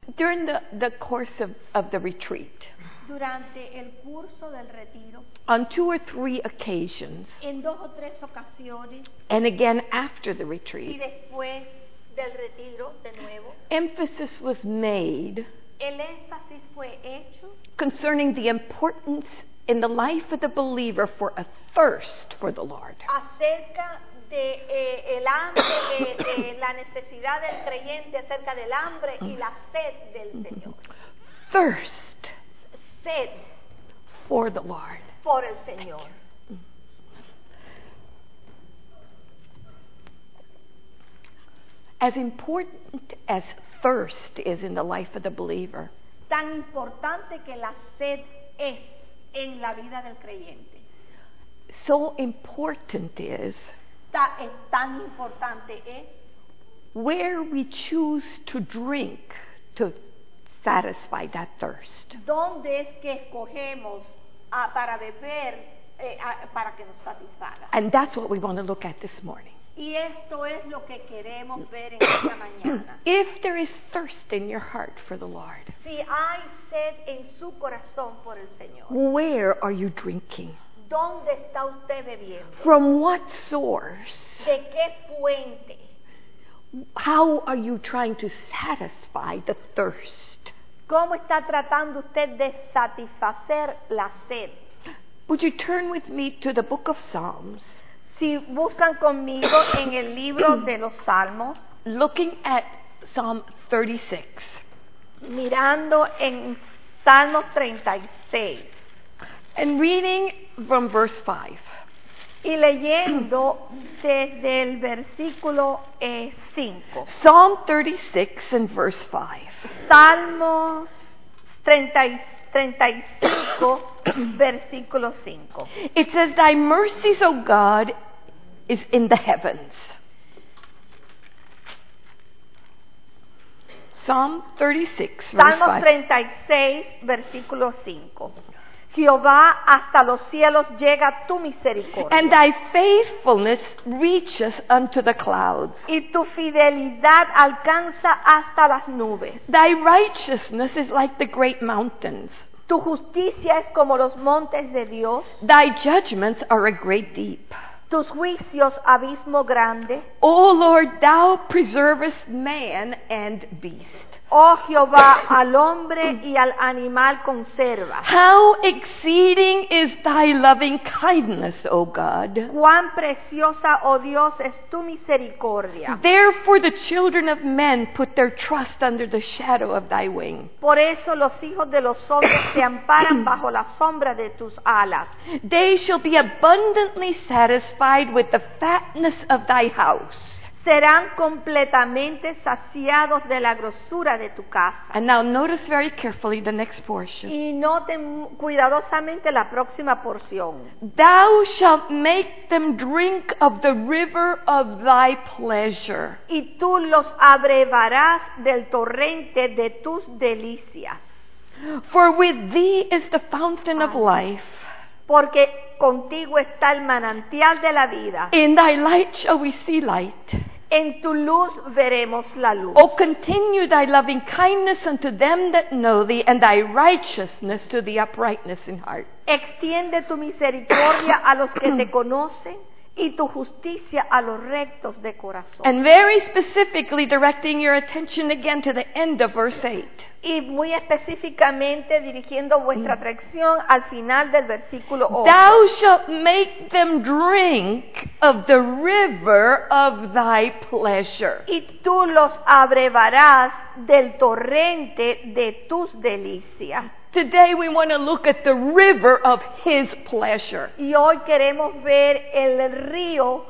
During the course of the retreat, Durante el curso del retiro, on 2 or 3 occasions, en 2 o 3 ocasiones, and again after the y retreat, después del retiro de nuevo, emphasis was made el énfasis fue hecho concerning the importance in the life of the believer for a thirst for the Lord. acerca de el hambre, de la necesidad del creyente, acerca del hambre y la sed del Señor. Thirst Sed for the Lord. por el Señor. As important as thirst is in the life of the believer, Tan importante que la sed es en la vida del creyente. so important is Tan importante es where we choose to drink to satisfy that thirst. dónde es que escogemos para beber, para que nos satisfaga. And that's what we want to look at this morning. Y esto es lo que queremos ver en esta mañana. If there is thirst in your heart for the Lord, Si hay sed en su corazón por el Señor, where are you drinking? ¿dónde está usted bebiendo? From what source? ¿De qué fuente? How are you trying to satisfy the thirst? ¿Cómo está tratando usted de satisfacer la sed? Would you turn with me to the book of Psalms, Si buscan conmigo en el libro de los Salmos, looking at Psalm 36, mirando en Salmos 36 and reading from verse 5. y leyendo desde el versículo 5. Psalm 36 and verse 5. Salmos 35, versículo 5. It says, Thy mercies, O God, is in the heavens. Psalm 36, verse Salmos 5. 36, versículo 5. Jehová, hasta los cielos llega tu misericordia, And thy faithfulness reaches unto the clouds. y tu fidelidad alcanza hasta las nubes. Thy righteousness is like the great mountains. Tu justicia es como los montes de Dios, Thy judgments are a great deep. tus juicios abismo grande. O Lord, thou preservest man and beast. Oh Jehová, al hombre y al animal conserva. How exceeding is thy loving kindness, O God. Cuán preciosa, oh Dios, es tu misericordia. Therefore the children of men put their trust under the shadow of thy wing. Por eso los hijos de los hombres se amparan bajo la sombra de tus alas. They shall be abundantly satisfied with the fatness of thy house. Serán completamente saciados de la grosura de tu casa. And now notice very carefully the next portion. Y noten cuidadosamente la próxima porción. Thou shalt make them drink of the river of thy pleasure. Y tú los abrevarás del torrente de tus delicias. For with thee is the fountain of life. Porque contigo está el manantial de la vida. In thy light shall we see light. En tu luz veremos la luz. O continue thy loving kindness unto them that know thee, and thy righteousness to the uprightness in heart. Extiende tu misericordia a los que te conocen y tu justicia a los rectos de corazón. And very specifically directing your attention again to the end of verse 8. Y muy específicamente dirigiendo vuestra atención al final del versículo 8. Thou shalt make them drink of the river of thy pleasure. Y tú los abrevarás del torrente de tus delicias. Today we want to look at the river of his pleasure. Y hoy queremos ver el río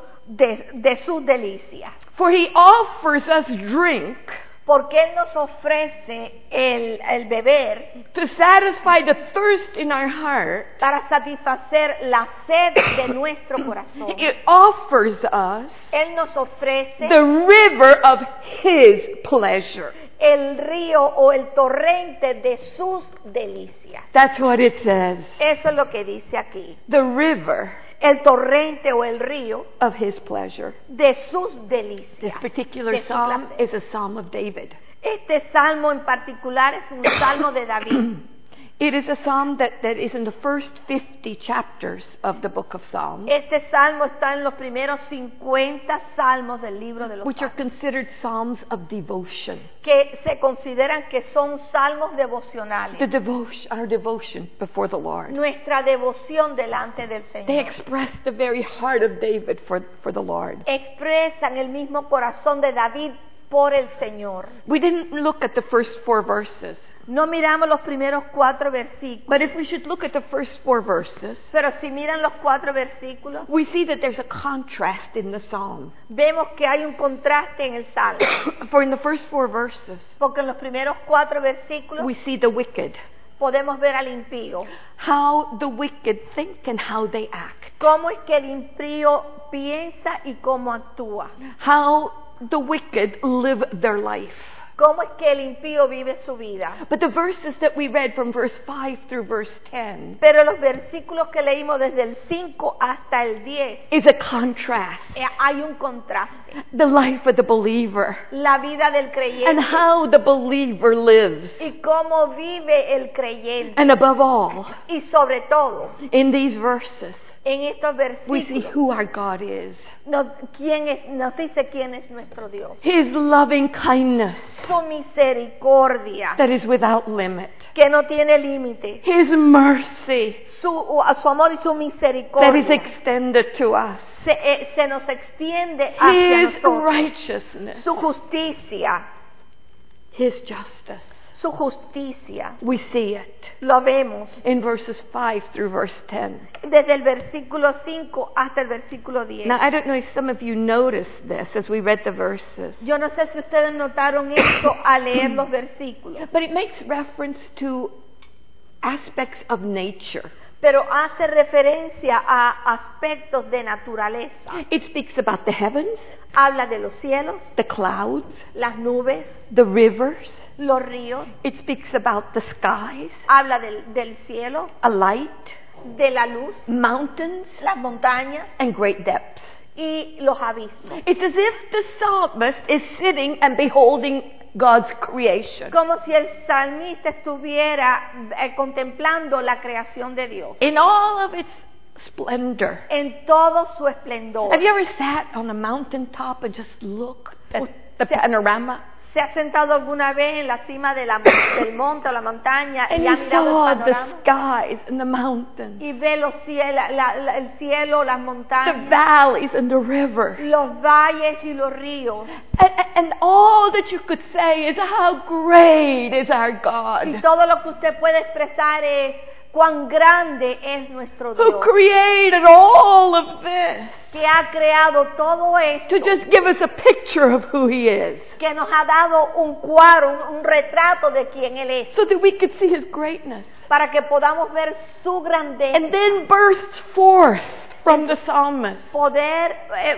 de sus delicias. For he offers us drink Porque Él nos ofrece el beber to satisfy the thirst in our heart. para satisfacer la sed de nuestro corazón. It offers us Él nos ofrece the river of his pleasure. el río o el torrente de sus delicias. That's what it says. Eso es lo que dice aquí. The river El torrente o el río of his pleasure. de sus This delicias. particular de su psalm placer. is a psalm of David. Este salmo en particular es un salmo de David. It is a psalm that is in the first 50 chapters of the book of Psalms, Este salmo está en los primeros 50 salmos del libro de los which are salmos, considered psalms of devotion. que se consideran que son salmos devocionales. Our devotion before the Lord. Nuestra devoción delante del They Señor. express the very heart of David for the Lord. Expresan el mismo corazón de David por el Señor. We didn't look at the first 4 verses, No miramos los primeros 4 versículos, but if we should look at the first 4 verses, pero si miran los 4 versículos, we see that there's a contrast in the psalm. vemos que hay un contraste en el salmo. For in the first 4 verses, Porque en los primeros 4 versículos we see the wicked, podemos ver al impío. how the wicked think and how they act, Cómo es que el impío piensa y cómo actúa. how the wicked live their life. Cómo es que el impío vive su vida. But the verses that we read from verse 5 through verse 10 Pero los versículos que leímos desde el 5 hasta el 10, is a contrast. hay un contraste. The life of the believer La vida del and creyente how the believer lives. y cómo vive el creyente. And above all, Y sobre todo, in these verses, en estos we see versículos who our God is. nos dice quién es nuestro Dios. His loving kindness Su misericordia, that is without limit. que no tiene límite. His mercy Su amor y su that is misericordia extended to us. se nos extiende hacia His nosotros. righteousness, Su justicia, His justice. su justicia, We see it lo vemos in verses 5 through verse 10. desde el versículo 5 hasta el versículo 10. Now, I don't know if some of you noticed this as we read the verses, Yo no sé si ustedes notaron esto al leer los versículos, but it makes reference to aspects of nature. pero hace referencia a aspectos de naturaleza. It speaks about the heavens, Habla de los cielos, the clouds, las nubes, the rivers. los ríos, It speaks about the skies, habla del cielo, a light, de la luz, mountains, las montañas and great depths. y los abismos. It's as if the psalmist is sitting and beholding God's creation Como si el salmista estuviera contemplando la creación de Dios in all of its splendor. en todo su esplendor. Have you ever sat on a mountaintop and just looked at the panorama? ¿Se ha sentado alguna vez en la cima del monte o la montaña And y ha you mirado saw el the panorama? skies and the mountains, Y ve los el cielo, las the montañas, valleys and the rivers. los valles y los ríos. And all that you could say is how great is our Y God, todo lo que usted puede expresar es cuán grande es nuestro who Dios, created all of this que ha creado todo esto, to just give us a picture of who He is, que nos ha dado un cuadro, un retrato de quién Él es, so that we could see His greatness. para que podamos ver su grandeza, And then bursts forth from the psalmist poder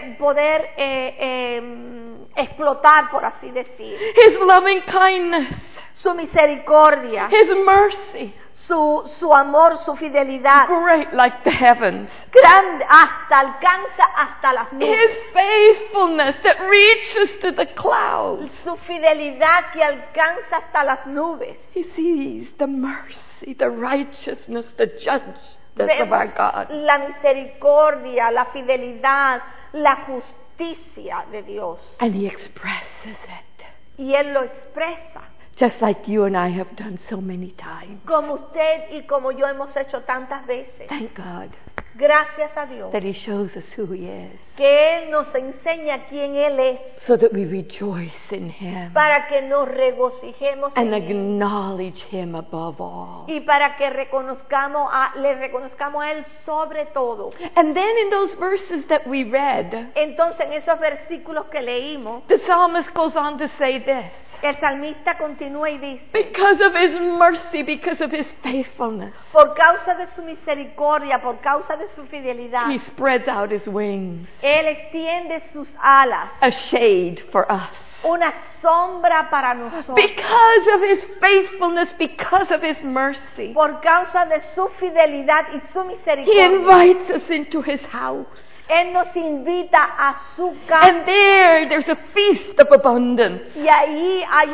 explotar, por así decir, His loving kindness, su misericordia, His mercy, su amor, su fidelidad, great like the heavens, grande, alcanza hasta las His nubes, faithfulness that reaches to the clouds. su fidelidad que alcanza hasta las nubes. He sees the mercy, the righteousness, the justice of our Vemos God. la misericordia, la fidelidad, la justicia de Dios. And He expresses it, Y Él lo expresa, just like you and I have done so many times. como usted y como yo hemos hecho tantas veces. Thank God Gracias a Dios that He shows us who He is, que Él nos enseña quién Él es, so that we rejoice in Him para que nos regocijemos and en Él acknowledge Him above all. y para que le reconozcamos a Él sobre todo. And then in those verses that we read, Entonces, en esos versículos que leímos, the psalmist goes on to say this: el salmista continúa y dice: because of His mercy, because of His faithfulness, por causa de su misericordia, por causa de su fidelidad, He spreads out His wings, Él extiende sus alas, a shade for us. una sombra para nosotros. Because of His faithfulness, because of His mercy, Por causa de su fidelidad y su He misericordia, invites us into His house. Él nos invita a su casa. And there's a feast of abundance. Y ahí hay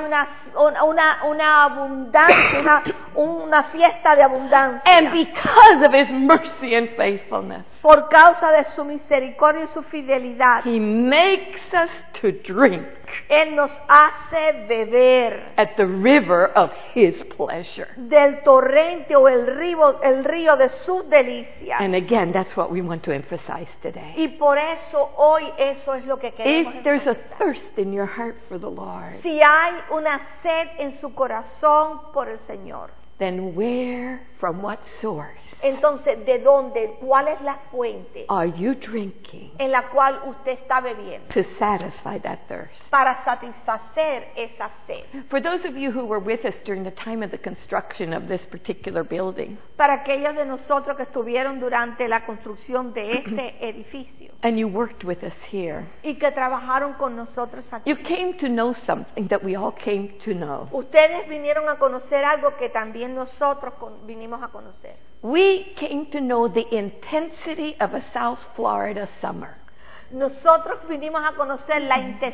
una abundancia, una fiesta de abundancia. And because of His mercy and faithfulness, Por causa de su misericordia y su fidelidad, He makes us to drink Él nos hace beber at the river of His pleasure. del torrente o el río de sus delicias. And again, that's what we want to emphasize today. Y por eso hoy eso es lo que queremos. If there's a enfatizar. thirst in your heart for the Lord, Si hay una sed en su corazón por el Señor, then where, from what source entonces ¿de dónde? ¿Cuál es la fuente are you drinking en la cual usted está bebiendo to satisfy that thirst? para satisfacer esa sed? For those of you who were with us during the time of the construction of this particular building, Para aquellos de nosotros que estuvieron durante la construcción de este edificio and you worked with us here, y que trabajaron con nosotros aquí, you came to know something that we all came to know. ustedes vinieron a conocer algo que también nosotros vinimos a conocer. We came to know the intensity of a South Florida summer. Nosotros vinimos a conocer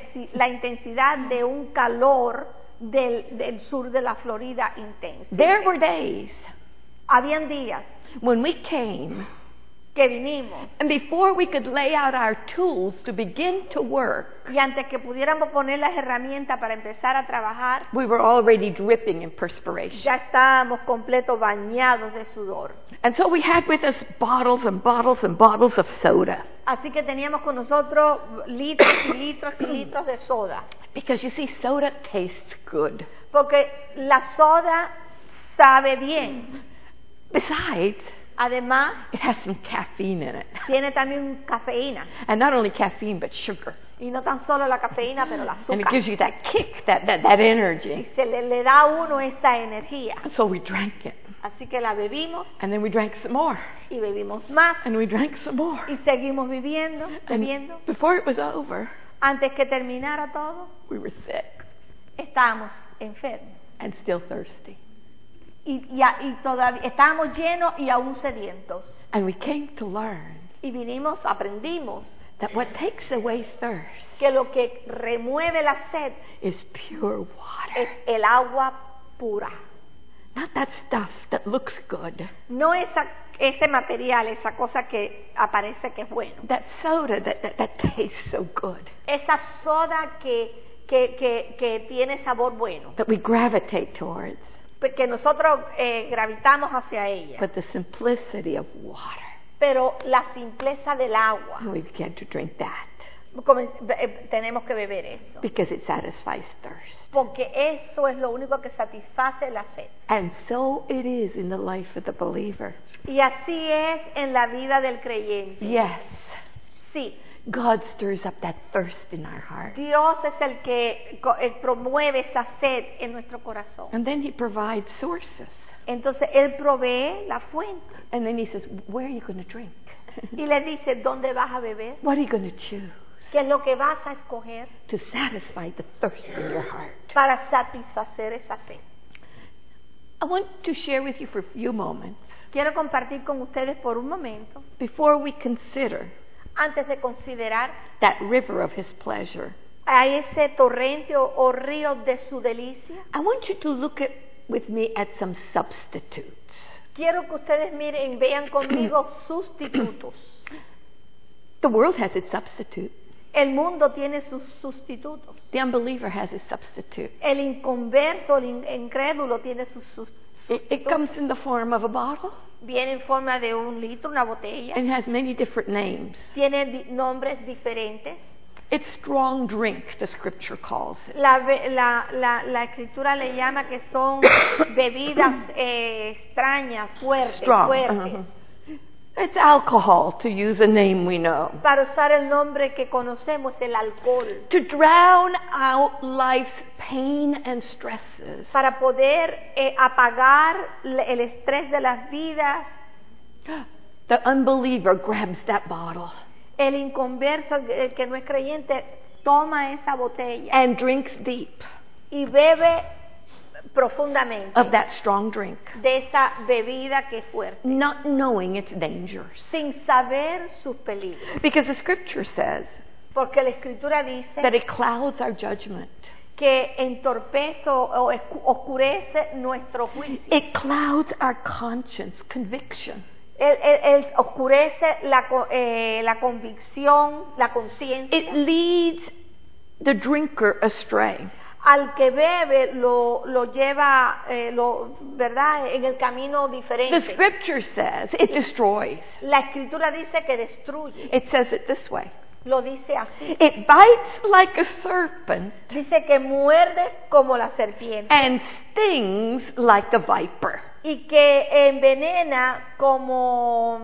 la intensidad de un calor del sur de la Florida intenso. There were days Habían días when we came, que vinimos and before we could lay out our tools to begin to work, y antes que pudiéramos poner las herramientas para empezar a trabajar, we were already dripping in perspiration. ya estábamos completos bañados de sudor. And so we had with us bottles and bottles and bottles of soda. Así que teníamos con nosotros litros y litros y litros de soda. Because you see, soda tastes good. Porque la soda sabe bien. Besides, Además, it has some caffeine in it. tiene también cafeína. And not only caffeine, but sugar. Y no tan solo la cafeína, pero el And it azúcar. gives you that kick, that energy. Se le da a uno esa energía. And so we drank it. Así que la bebimos And then we drank some more. y bebimos más. And we drank some more. Y seguimos bebiendo. And before it was over, Antes que terminara todo, we were sick estábamos enfermos. and still thirsty. Y todavía estábamos llenos y aún sedientos. And we came to learn Y aprendimos that what takes away thirst que lo que remueve la sed is pure water. es el agua pura. Not that stuff that looks good. No ese material, esa cosa que aparece que es bueno. That soda that tastes so good. Esa soda que tiene sabor bueno. That we gravitate towards. Que nosotros gravitamos hacia ella. But the simplicity of water. Pero la simpleza del agua, And we began to drink that. tenemos que beber eso. Because it satisfies thirst. Porque eso es lo único que satisface la sed. And so it is in the life of the believer. Y así es en la vida del creyente. Yes, Sí, God stirs up that thirst in our heart. Dios es el que promueve esa sed en nuestro corazón. And then He provides sources. Entonces Él provee la fuente And then He says, where are you going to drink? y le dice dónde vas a beber, What are you going to choose qué es lo que vas a escoger to satisfy the thirst in your heart? para satisfacer esa sed. I want to share with you for a few moments, Quiero compartir con ustedes por un momento, before we consider antes de considerar that river of His pleasure, a ese torrente o río de su delicia, I want you to look with me at some substitutes. quiero que ustedes miren, vean conmigo sustitutos. The world has its substitute. El mundo tiene sus sustitutos. The unbeliever has his substitute. El inconverso, el incrédulo tiene sus It comes in the form of a bottle Viene en forma de un litro, una botella. and has many different names. Tiene nombres diferentes. It's strong drink, the scripture calls it. La escritura le llama que son bebidas extrañas, fuertes, Strong. fuertes. Uh-huh. It's alcohol, to use a name we know. Para usar el nombre que conocemos, el alcohol. To drown out life's pain and stresses. Para poder apagar el estrés de las vidas. The unbeliever grabs that bottle El inconverso, el que no es creyente, toma esa botella and drinks deep. y bebe profundamente of that strong drink, de esa bebida que es fuerte, not knowing its dangers. sin saber sus peligros. Because the scripture says Porque la Escritura that dice it clouds our judgment. que entorpece o oscurece nuestro juicio. It clouds our conscience, conviction. Él oscurece la convicción, la conciencia. It leads the drinker astray. Al que bebe lo lleva, ¿verdad?, en el camino The diferente. scripture says it destroys. La Escritura dice que destruye. It says it this way. Lo dice así. It bites like a serpent Dice que muerde como la serpiente and stings like a viper. y que envenena como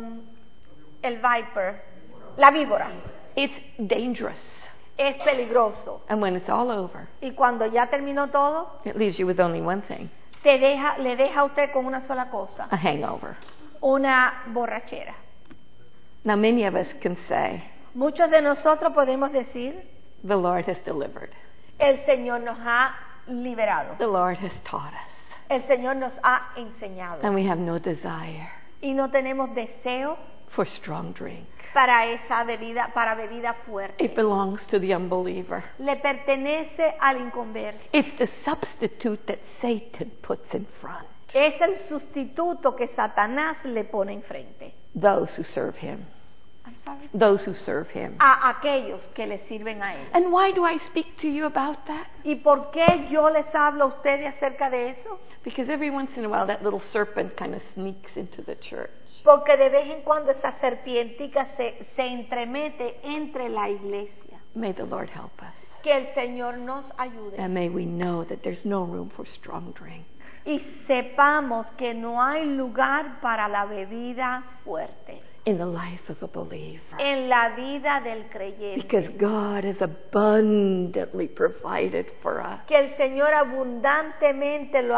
el viper, la víbora. It's dangerous. Es peligroso. And when it's all over, Y cuando ya terminó todo, it leaves you with only one thing, le deja a usted con una sola cosa, a hangover. una borrachera. Now many of us can say, Muchos de nosotros podemos decir, the Lord has delivered. el Señor nos ha liberado, The Lord has taught us. el Señor nos ha enseñado And we have no desire y no tenemos deseo for strong drink. para esa bebida, para bebida fuerte. It belongs to the unbeliever. Le pertenece al inconverso. It's the substitute that Satan puts in front. Es el sustituto que Satanás le pone enfrente. Those who serve him. I'm sorry. Those who serve him. A aquellos que le sirven a él. And why do I speak to you about that? ¿Y por qué yo les hablo a ustedes acerca de eso? Because every once in a while that little serpent kind of sneaks into the church. Porque de vez en cuando esa serpientica se entremete entre la iglesia. May the Lord help us. Que el Señor nos ayude. And may we know that there's no room for strong drink. Y sepamos que no hay lugar para la bebida fuerte In the life of a believer. en la vida del creyente. Because God has abundantly provided for us. Que el Señor abundantemente lo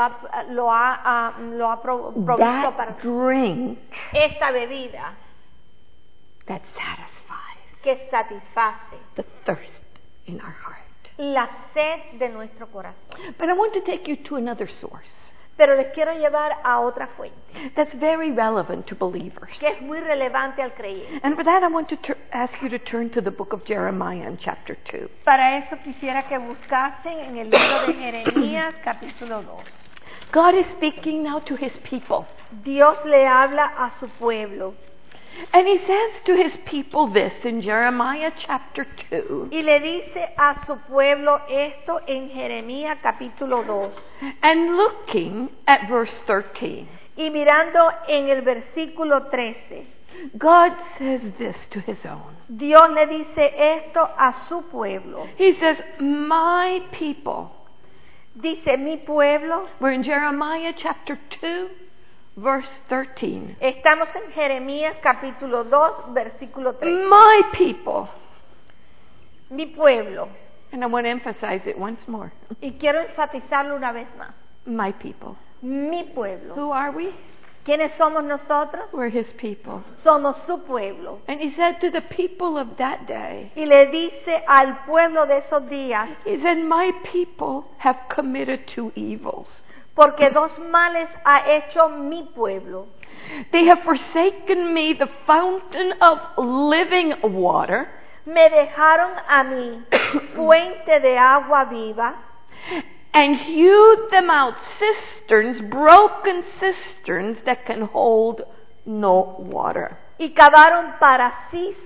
ha provisto para That drink esta bebida that satisfies que satisface the thirst in our heart. la sed de nuestro corazón. But I want to take you to another source Pero les quiero llevar a otra fuente that's very relevant to believers. que es muy relevante al creyente. And for that, I want to ask you to turn to the book of Jeremiah in chapter 2. Para eso quisiera que buscasen en el libro de Jeremías capítulo 2. God is speaking now to his people. Dios le habla a su pueblo And he says to his people this in Jeremiah chapter 2. y le dice a su pueblo esto en Jeremías capítulo 2. And looking at verse 13, Y mirando en el versículo 13, God says this to his own. Dios le dice esto a su pueblo. He says, my people. Dice, mi pueblo. We're in Jeremiah chapter 2, verse 13. Estamos en Jeremías capítulo 2, versículo 13. My people. Mi pueblo. And I want to emphasize it once more. Y quiero enfatizarlo una vez más. My people. Mi pueblo. Who are we? ¿Quiénes somos nosotros? We're his people. Somos su pueblo. And he said to the people of that day, Y le dice al pueblo de esos días, he said, my people have committed two evils. porque dos males ha hecho mi pueblo. They have forsaken me, the fountain of living water, Me dejaron a mi fuente de agua viva and hewed them out cisterns, broken cisterns that can hold no water. y cavaron para sí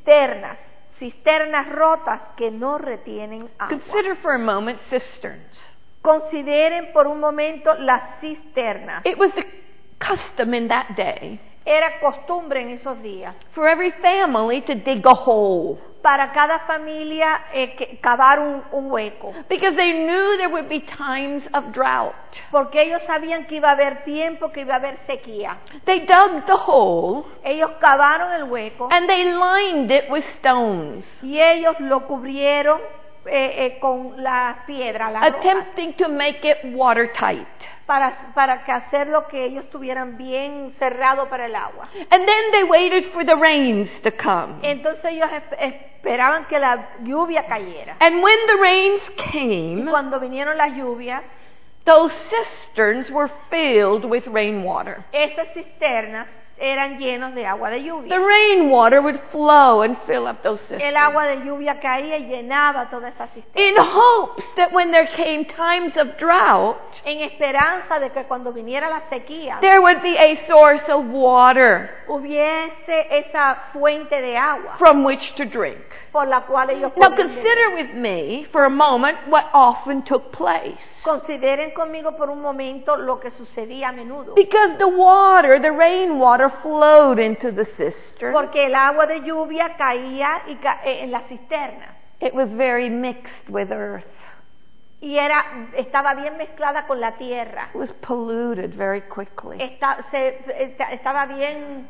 cisternas rotas que no retienen agua. Consider for a moment cisterns. Consideren por un momento las cisternas. It was the custom in that day Era costumbre en esos días for every family to dig a hole, para cada familia cavar un hueco, because they knew there would be times of drought. porque ellos sabían que iba a haber tiempo, que iba a haber sequía. They dug the hole Ellos cavaron el hueco and they lined it with stones, y ellos lo cubrieron con la piedra, las rocas, attempting to make it watertight. para que hacerlo que ellos tuvieran bien cerrado para el agua. And then they waited for the rains to come. Entonces ellos esperaban que la lluvia cayera. And when the rains Y came, cuando vinieron las lluvias, Those cisterns were filled with rainwater. Esas cisternas eran llenos de agua de The lluvia. rainwater would flow and fill up those El cisterns agua de lluvia caía y llenaba toda esa cisterna. in hopes that when there came times of drought, En esperanza de que cuando viniera la sequía there would be a source of water hubiese esa fuente de agua from which to drink. por la cual ellos Now podían beber. consider with me for a moment what often took place. Consideren conmigo por un momento lo que sucedía a menudo. Because the water, the rainwater, flowed into the cistern. Porque el agua de lluvia caía en la cisterna. It was very mixed with earth. Y estaba bien mezclada con la tierra. It was polluted very quickly. Estaba bien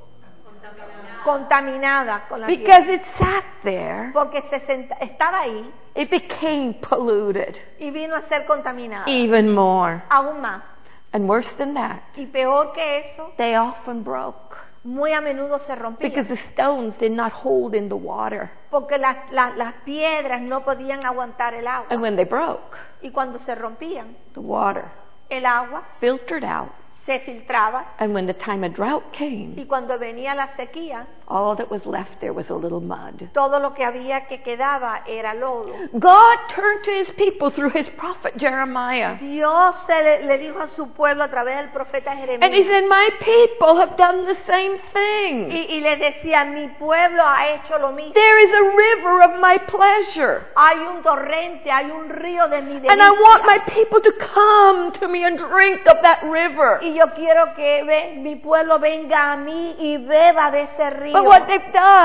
contaminada con la Because tierra. it sat there, Porque estaba ahí it became polluted y vino a ser contaminada. even more. Aún más. And worse than that, Y peor que eso, they often broke. muy a menudo se rompían. Because the stones did not hold in the water. Porque las piedras no podían aguantar el agua. And when they broke, Y cuando se rompían, the water el agua filtered out. se filtraba. And when the time of drought came, Y cuando venía la sequía, all that was left there was a little mud. todo lo que había que quedaba era lodo. God turned to his people through his prophet Jeremiah. Dios le dijo a su pueblo a través del profeta And he Jeremías. said, my people have done the same thing. Y le decía, mi pueblo ha hecho lo mismo. There is a river of my pleasure. Hay un torrente, hay un río de mi And I want my delicia. people to come to me and drink of that river. Y yo quiero que mi pueblo venga a mí y beba de ese río. But what they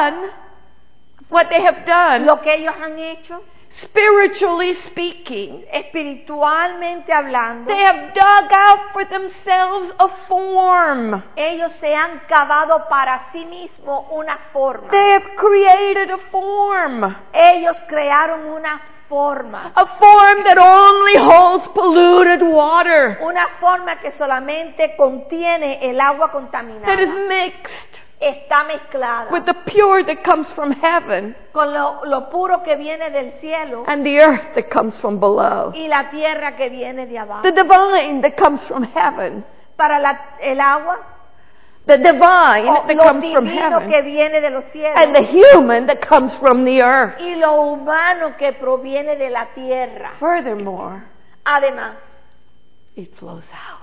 have done, Lo que ellos han hecho, spiritually speaking, espiritualmente hablando, they have dug out for themselves a form. ellos se han cavado para sí mismos una forma. They have created a form. Ellos crearon una forma. A form that only holds polluted water. Una forma que solamente contiene el agua contaminada. That is mixed Está mezclada with the pure that comes from heaven con lo puro que viene del cielo and the earth that comes from below. y la tierra que viene de abajo. The divine that comes from heaven. Para el agua, The divine o that lo comes from divino heaven. que viene de los cielos And the human that comes from the earth. y lo humano que proviene de la tierra. Furthermore, Además, it flows out.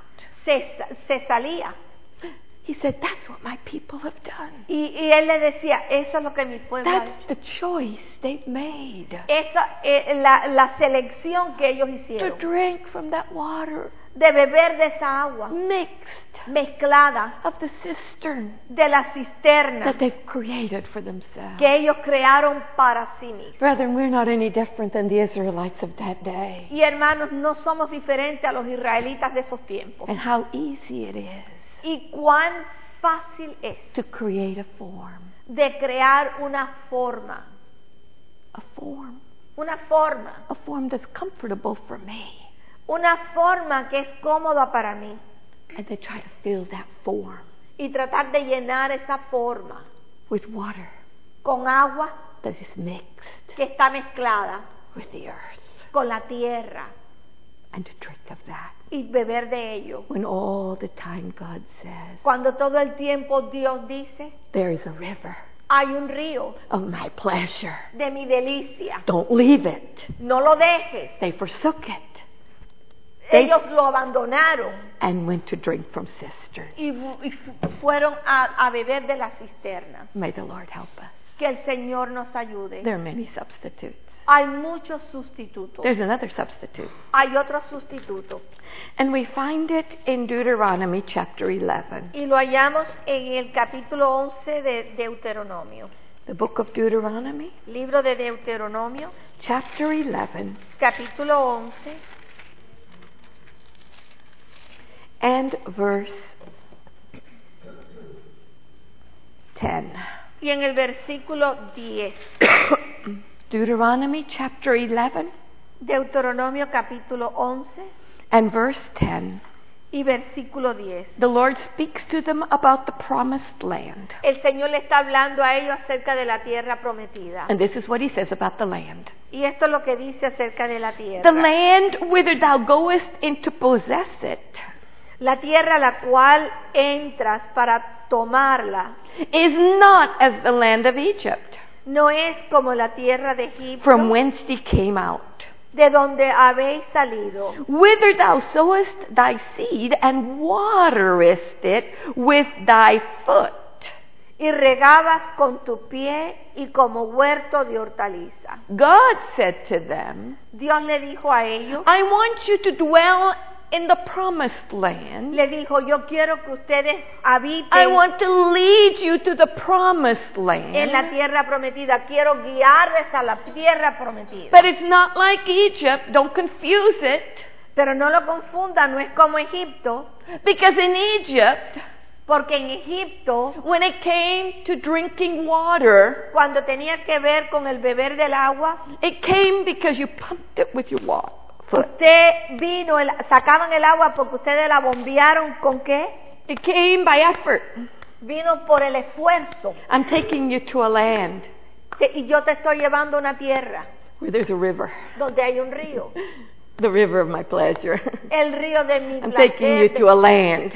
se salía. He said, that's what my people have done. Y él le decía, eso es lo que mi pueblo ha That's hecho. the choice they've made. Esa la selección que ellos To hicieron drink from that water de beber de esa agua mixed mezclada of the cistern de la cisterna that they've created for themselves. que ellos crearon para sí mismos. Brethren, we're not any different than the Israelites of that day. Y hermanos, no somos diferentes a los israelitas de esos tiempos. And how easy it is Y cuán fácil es to create a form. de crear una forma A form. A form that's comfortable for me. una forma que es cómoda para mí, And they try to fill that form y tratar de llenar esa forma with water con agua that is mixed que está mezclada with the earth. con la tierra And to drink of that. y beber de ello. When all the time God says, Cuando todo el tiempo Dios dice, there is a river hay un río of my pleasure. de mi delicia, Don't leave it. no lo dejes. They forsook it They- Ellos lo abandonaron and went to drink from cisterns. y fueron a beber de las cisternas. May the Lord help us. Que el Señor nos ayude. There are many substitutes. Hay muchos sustitutos. There's another substitute. Hay otro sustituto. And we find it in Deuteronomy chapter 11. Y lo hallamos en el capítulo 11 de Deuteronomio. The book of Deuteronomy, Libro de Deuteronomio, chapter 11, capítulo 11 and verse 10. y en el versículo 10. Deuteronomy chapter 11 Deuteronomio capítulo 11 and verse 10. y versículo 10. The Lord speaks to them about the promised land. El Señor le está hablando a ellos acerca de la tierra prometida. And this is what he says about the land. Y esto es lo que dice acerca de la tierra. The land whither thou goest in to possess it La tierra a la cual entras para tomarla is not as the land of Egypt, no es como la tierra de Egipto, from whence ye came out. de donde habéis salido, Whither thou sowest thy seed and waterest it with thy foot. y regabas con tu pie y como huerto de hortaliza. God said to them, Dios le dijo a ellos, I want you to dwell in the promised land. le dijo, yo quiero que ustedes I habiten want to lead you to the promised en la land. tierra prometida, quiero guiarles a la tierra prometida. But it's not like Egypt, don't confuse it. Pero no lo confunda, no es como Egipto, Because in Egypt, porque en Egipto, when it came to drinking water, cuando tenía que ver con el beber del agua, it came because you pumped it with your foot. usted vino, sacaban el agua porque ustedes la bombearon ¿con qué? It came by effort. Vino por el esfuerzo. I'm taking you to a land Y yo te estoy llevando a una tierra where there's a river. donde hay un río, The river of my pleasure. el río de mi I'm taking you placer. to a land.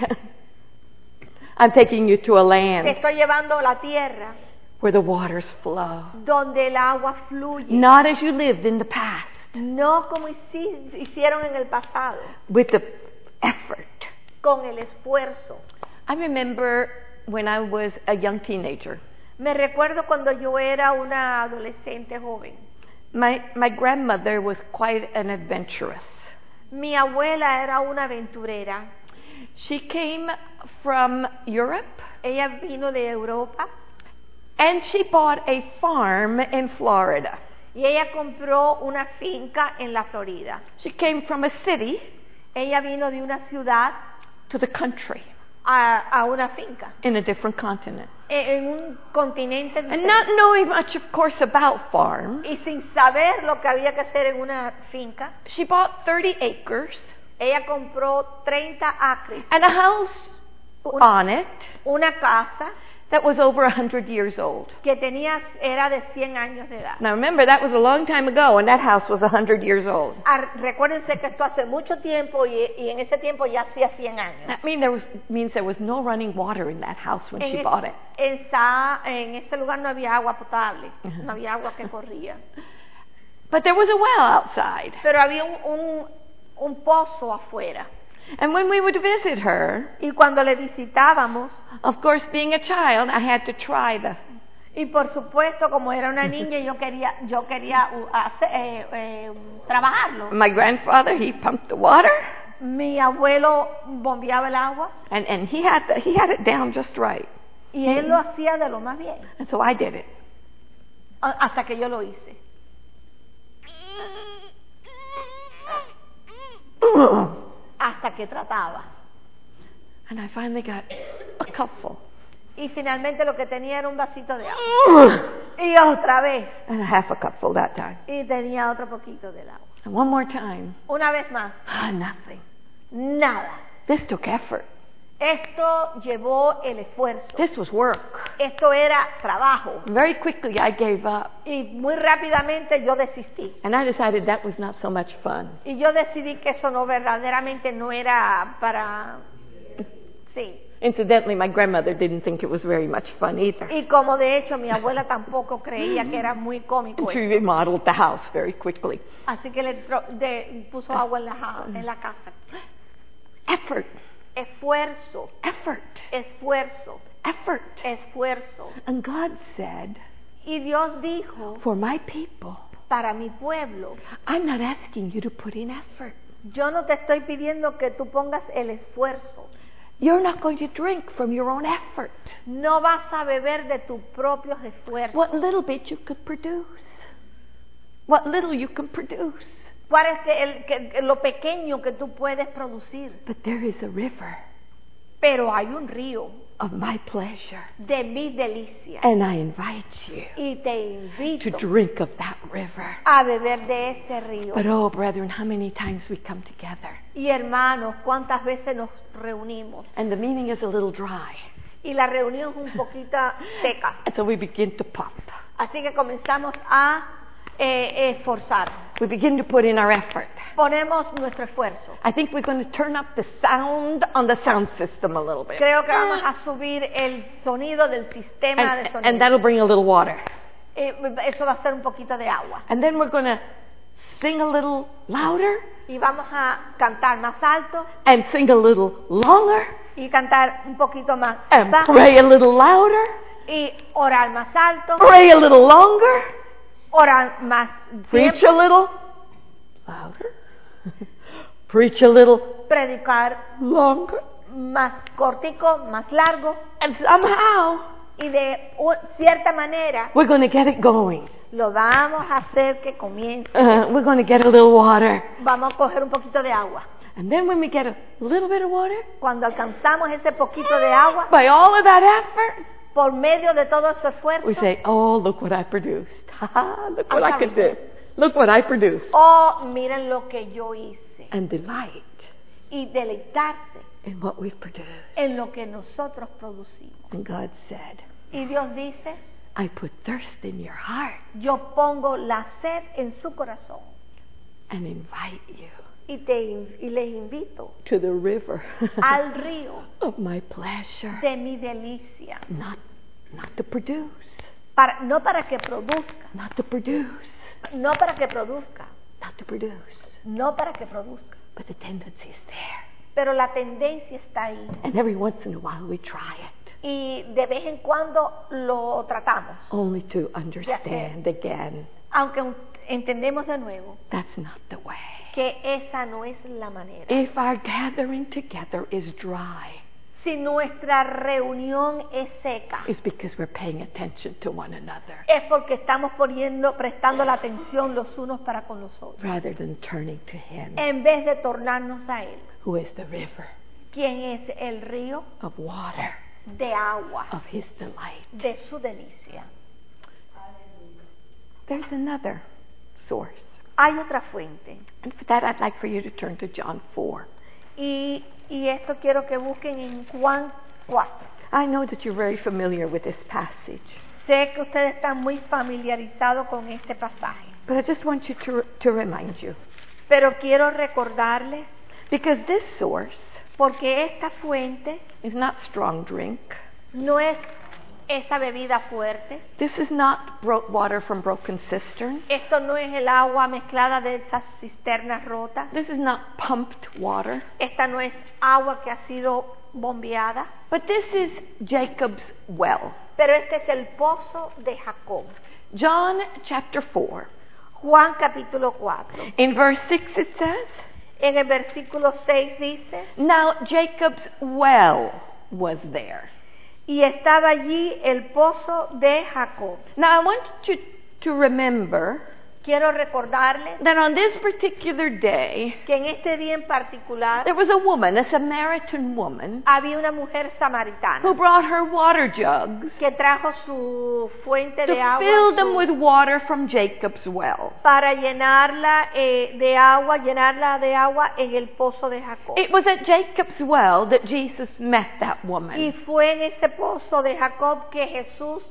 I'm taking you to a Te land estoy llevando a la tierra where the waters flow. donde el agua fluye. Not as you lived in the past, No como hicieron en el pasado, with the effort. con el esfuerzo. I remember when I was a young teenager, Me recuerdo cuando yo era una adolescente joven. my grandmother was quite an adventurous. Mi abuela era una aventurera. She came from Europe Ella vino de Europa and she bought a farm in Florida. y ella compró una finca en la Florida. She came from a city Ella vino de una ciudad to the country a una finca in a different continent. en un continente And diferente. not knowing much, of course, about farms, Y sin saber lo que había que hacer en una finca, she bought 30 acres ella compró 30 acres, and a house on it una casa that was over 100 years old. que era de 100 años de edad. Now remember, that was a long time ago, and that house was 100 years old. Recuérdense que esto hace mucho tiempo y en ese tiempo ya hacía 100 años. That means there was no running water in that house when she bought it. En ese lugar no había agua potable, no había agua que corría. But there was a well outside. Pero había un pozo afuera. And when we would visit her, Y cuando le visitábamos, of course, being a child, I had to try y por supuesto, como era una niña, yo quería trabajarlo. my grandfather, he pumped the water, Mi abuelo bombeaba el agua and he had it down just right. y él lo hacía de lo más bien, And so I did it. hasta que yo lo hice. Hasta que trataba. And I finally got a cupful. Y finalmente lo que tenía era un vasito de agua. Y otra vez. And a half a cupful that time. Y tenía otro poquito del agua. And one more time. Una vez más. Nothing. Nada. This took effort. Esto llevó el esfuerzo. This was work. Esto era trabajo. Very quickly I gave up. Y muy rápidamente yo desistí. And I decided that was not so much fun. Y yo decidí que eso verdaderamente no era para... Sí. Incidentally, my grandmother didn't think it was very much fun either. Y como de hecho mi abuela tampoco creía que era muy cómico She esto. remodeled the house very quickly. Así que puso agua en la casa. Effort, Esfuerzo, effort, esfuerzo, effort. esfuerzo. And God said, Y Dios dijo, for my people, para mi pueblo, I'm not asking you to put in effort. yo no te estoy pidiendo que tú pongas el esfuerzo. You're not going to drink from your own effort. No vas a beber de tus propios esfuerzos. What little bit you could produce. What little you can produce. ¿Cuál es lo pequeño que tú puedes producir? But there is a river Pero hay un río of my pleasure. de mis delicias. And I invite you Y te to invito drink of that river. a beber de ese río. But oh, brethren, how many times we come together. Y hermanos, ¿cuántas veces nos reunimos? And the meeting is a little dry. Y la reunión es un poquito seca. And so we begin to pump. Así que comenzamos a esforzar. We begin to put in our effort. Ponemos nuestro esfuerzo. I think we're going to turn up the sound on the sound system a little bit. Creo que vamos a subir el sonido del sistema de sonido. And that'll bring a little water. Eso va a ser un poquito de agua. And then we're going to sing a little louder Y vamos a cantar más alto and sing a little longer y cantar un poquito más and bajo pray a little louder, y orar más alto, pray a little longer, orar más preach tiempo, a little louder, preach a little predicar longer, más cortico, más largo and somehow y de cierta manera we're going to get it going. lo vamos a hacer que comience. We're going to get a little water. Vamos a coger un poquito de agua. And then when we get a little bit of water, Cuando alcanzamos ese poquito de agua, by all of that effort, por medio de todo ese esfuerzo, we say, oh, look what I produced. Look what I could do. Look what I produced. oh, miren lo que yo hice. And delight Y deleitarse in what we've produced. en lo que nosotros producimos. And God said, Y Dios dice, I put thirst in your heart yo pongo la sed en su corazón and invite you y les invito to the river al río of my pleasure. de mi delicia. Not to produce. No para que produzca, Not to produce. no para que produzca, Not to produce. no para que produzca. But the tendency is there. Pero la tendencia está ahí. And every once in a while we try it. Y de vez en cuando lo tratamos. Only to understand again. Aunque entendemos de nuevo That's not the way. que esa no es la manera. If our gathering together is dry, Si nuestra reunión es seca, it's because we're paying attention to one another es porque estamos prestando la atención los unos para con los otros, rather than turning to Him, en vez de tornarnos a Él, who is the river quien es el río of water, de agua, of His delight. de su delicia. There's another source. Hay otra fuente. And for that, I'd like for you to turn to John 4. Y esto quiero que busquen en Juan 4. I know that you're very familiar with this passage, Sé que ustedes están muy familiarizados con este pasaje, but I just want you to remind you, pero quiero recordarles, because this source porque esta fuente is not strong drink. no es esa bebida fuerte, This is not water from broken cisterns. esto no es el agua mezclada de esas cisternas rotas, This is not pumped water. esta no es agua que ha sido bombeada, But this is Jacob's well. pero este es el pozo de Jacob. John chapter 4. Juan capítulo 4. In verse 6 it says, En el versículo 6 dice, Now Jacob's well was there. y estaba allí el pozo de Jacob. Now I want you to remember Quiero recordarles that on this particular day, que en este día en particular there was a woman, a Samaritan woman, había una mujer who samaritana brought her water jugs que trajo su fuente to de agua fill them with water from Jacob's well. para llenarla de agua en el pozo de Jacob. It was at Jacob's well that Jesus met that Y woman. fue en ese pozo de Jacob que Jesús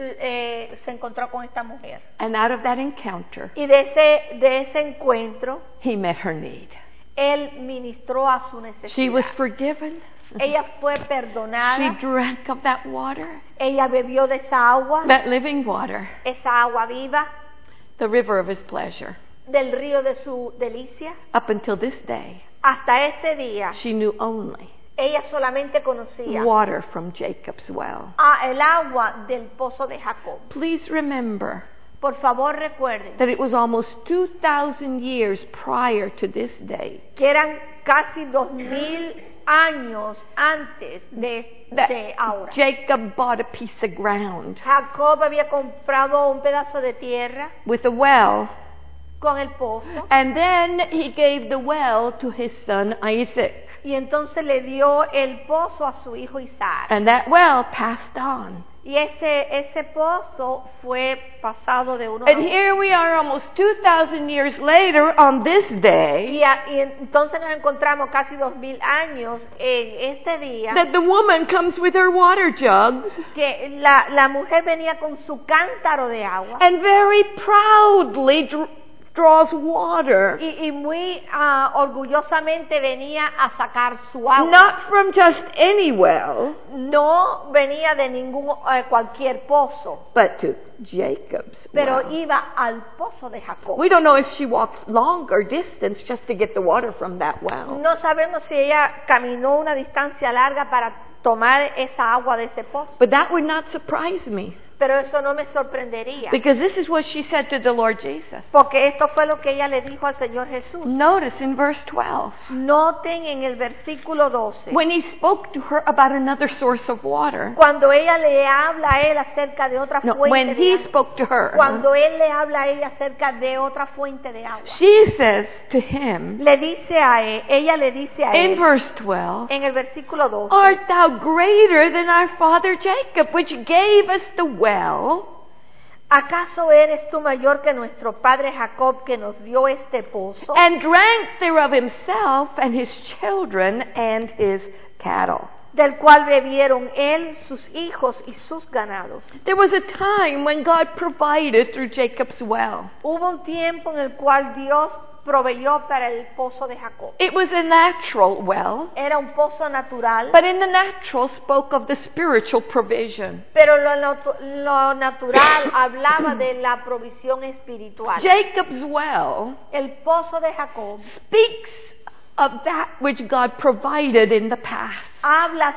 se encontró con esta mujer. And out of that encounter, Y de ese encuentro, he met her need. Él ministró a su She was necesidad. forgiven. Ella fue She perdonada, drank of that water, ella bebió de esa agua, that living water, esa agua viva, the river of his pleasure. del río de su delicia. Up until this day, Hasta ese día, she knew only ella solamente conocía water from Jacob's well. el agua del pozo de Jacob. Please remember Por favor recuerden that it was almost 2,000 years prior to this day que eran casi 2000 años antes de that ahora. Jacob bought a piece of ground Jacob había comprado un pedazo de tierra with a well, con el pozo and then he gave the well to his son Isaac. Y entonces le dio el pozo a su hijo Isaac. And that well passed on. Y ese pozo fue pasado de uno a And otro. here we are almost 2,000 years later on this day, Y entonces nos encontramos casi 2000 años en este día that the woman comes with her water jugs que la mujer venía con su cántaro de agua and very proudly draws water. y muy orgullosamente venía a sacar su agua. Not from just any well, No venía de ningún cualquier pozo, but to Jacob's pero well. iba al pozo de Jacob. We don't know if she walked longer distance just to get the water from that well. No sabemos si ella caminó una distancia larga para tomar esa agua de ese pozo, But that would not surprise me, pero eso no me sorprendería, because this is what she said to the Lord Jesus. porque esto fue lo que ella le dijo al Señor Jesús. Notice in verse 12, Noten en el versículo 12, when he spoke to her about another source of water. cuando ella le habla a él acerca de otra No, fuente when de he agua, spoke to her, cuando él le habla a ella acerca de otra fuente de agua, she says to him le dice a él, ella le dice a in él, verse 12, en el versículo 12, art thou greater than our father Jacob, which gave us the well, ¿acaso eres tú mayor que nuestro padre Jacob que nos dio este pozo? and drank thereof himself and his children and his cattle? Del cual bebieron él, sus hijos y sus ganados. There was a time when God provided through Jacob's well. Hubo un tiempo en el cual Dios proveyó para el pozo de Jacob. It was a natural well, Era un pozo natural, but in the natural spoke of the spiritual provision. pero lo natural hablaba de la provisión espiritual. Jacob's well El pozo de Jacob speaks of that which God provided in the past. habla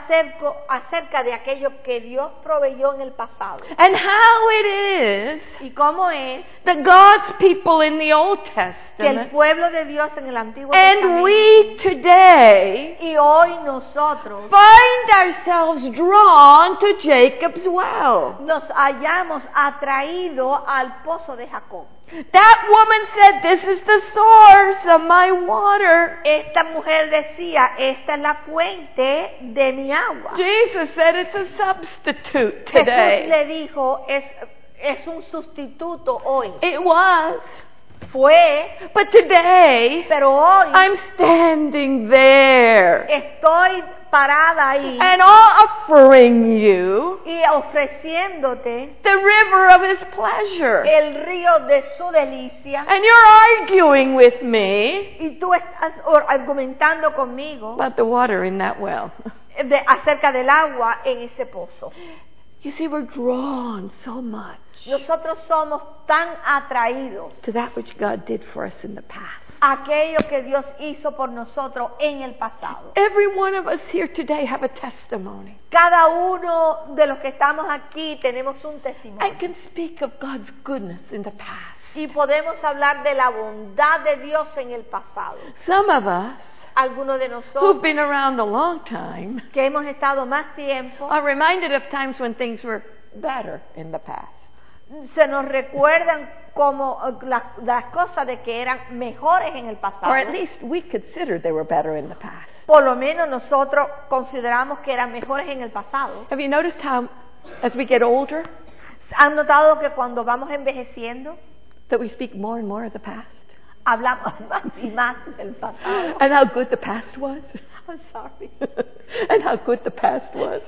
acerca de aquello que Dios proveyó en el pasado. And how it is ¿Y cómo es that God's people in the Old que el Testament pueblo de Dios en el Antiguo and Testamento we today y hoy nosotros find ourselves drawn to Jacob's well? nos hayamos atraído al pozo de Jacob? That woman said, "This is the source of my water." Esta mujer decía, esta es la fuente de mi agua. Jesus said it's a substitute Jesús today. le dijo, es un sustituto hoy. It was. Fue, But today, pero hoy I'm standing there estoy parada ahí and offering you y ofreciéndote the river of His pleasure. el río de su delicia. And you're arguing with me Y tú estás argumentando conmigo about the water in that well. acerca del agua en ese pozo. You see, we're drawn so much Nosotros somos tan atraídos to that which God did for us in the past. a aquello que Dios hizo por nosotros en el pasado. Every one of us here today have a testimony. Cada uno de los que estamos aquí tenemos un I testimonio can speak of God's goodness in the past. y podemos hablar de la bondad de Dios en el pasado. Some of us Algunos de who've nosotros been around a long time que hemos estado más tiempo are reminded of times when things were better in the past. se nos recuerdan como las cosas de que eran mejores en el pasado. Or at least we considered they were better in the past. Por lo menos nosotros consideramos que eran mejores en el pasado. Have you noticed how, as we get older, ¿Han notado que cuando vamos envejeciendo that we speak more and more of the past? hablamos más y más del pasado? And how good the past was? I'm sorry. And how good the past was?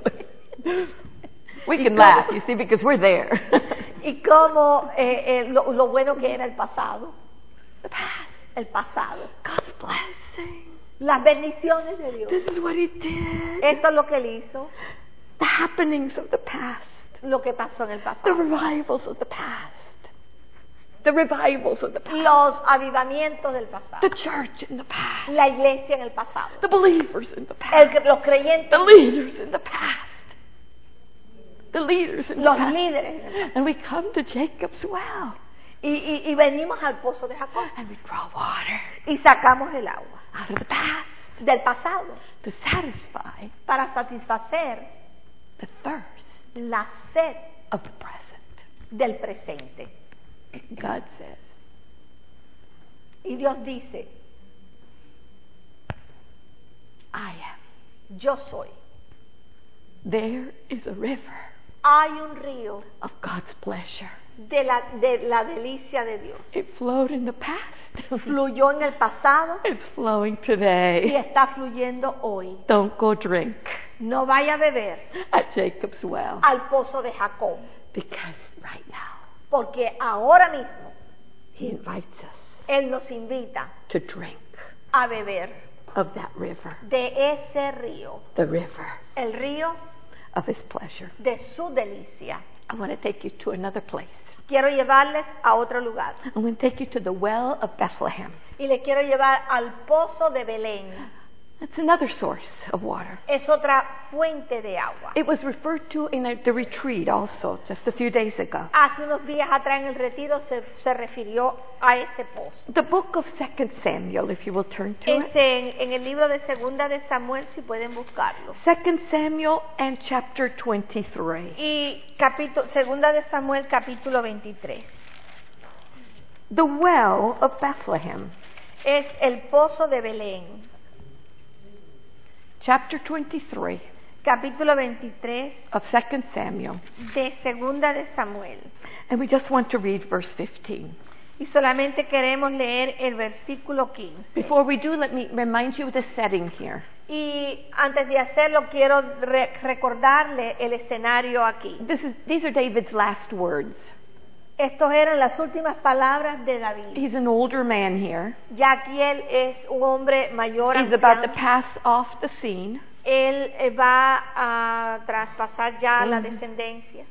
We can laugh, you see, because we're there. Y cómo lo bueno que era el pasado. The past. El pasado. God's blessing. Las bendiciones de Dios. This is what He did. Esto es lo que Él hizo. The happenings of the past. Lo que pasó en el The pasado. revivals of the past. The revivals of the past. Los avivamientos del pasado. The church in the past. La iglesia en el pasado. The believers in the past. Los creyentes. The leaders in the past. The leaders in the Los past. líderes. en el And we come to Jacob's well. Y venimos al pozo de Jacob And we draw water y sacamos el agua out of the past del pasado to satisfy para satisfacer the thirst la sed of the present. del presente. God says, Y Dios dice, I am. Yo soy. There is a river Hay un río of God's pleasure. de la delicia de Dios. It flowed in the past. Fluyó en el pasado It's flowing y today. está fluyendo hoy. Don't go drink No vaya a beber at Jacob's well. al pozo de Jacob, Because right now, porque ahora mismo he invites us Él nos invita to drink a beber of that river. de ese río, The river el río of his pleasure. de su delicia. I want to take you to another place. Quiero llevarles a otro lugar I'm going to take you to the well of Bethlehem. y les quiero llevar al pozo de Belén. That's another source of water. Es otra fuente de agua. It was referred to in the retreat also, just a few days ago. Hace unos días atrás en el retiro se refirió a ese pozo. The book of 2 Samuel, if you will turn to it. En el libro de Segunda de Samuel, si pueden buscarlo. 2 Samuel and chapter 23. Y Segunda de Samuel, capítulo 23. The well of Bethlehem. Es el pozo de Belén. Chapter 23 Capítulo 23 of 2 Samuel. de Segunda de Samuel. And we just want to read verse 15. Y solamente queremos leer el versículo 15. Before we do, let me remind you of the setting here. Y antes de hacerlo, quiero recordarle el escenario aquí. These are David's last words. Estos eran las últimas palabras de David. He's an older man here. Ya aquí él es un hombre mayor. He's about to anciano. pass off the scene. Él va a traspasar ya la descendencia.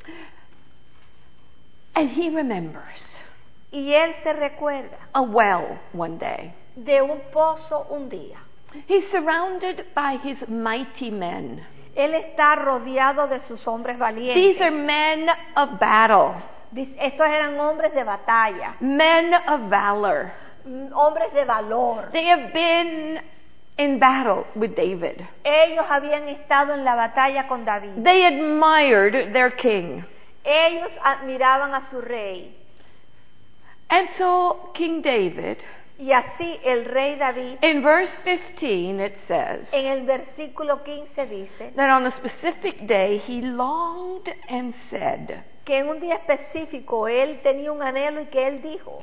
And he remembers Y él se recuerda a well one day. de un pozo un día. He's surrounded by his mighty men. Él está rodeado de sus hombres These valientes. are men of battle, Estos eran hombres de batalla, men of valor. hombres de valor. They have been in battle with David. Ellos habían estado en la batalla con David. They admired their king. Ellos admiraban a su rey. And so King David, Y así el rey David, in verse 15 it says, en el versículo 15 dice that on a specific day he longed and said, que en un día específico él tenía un anhelo y que él dijo,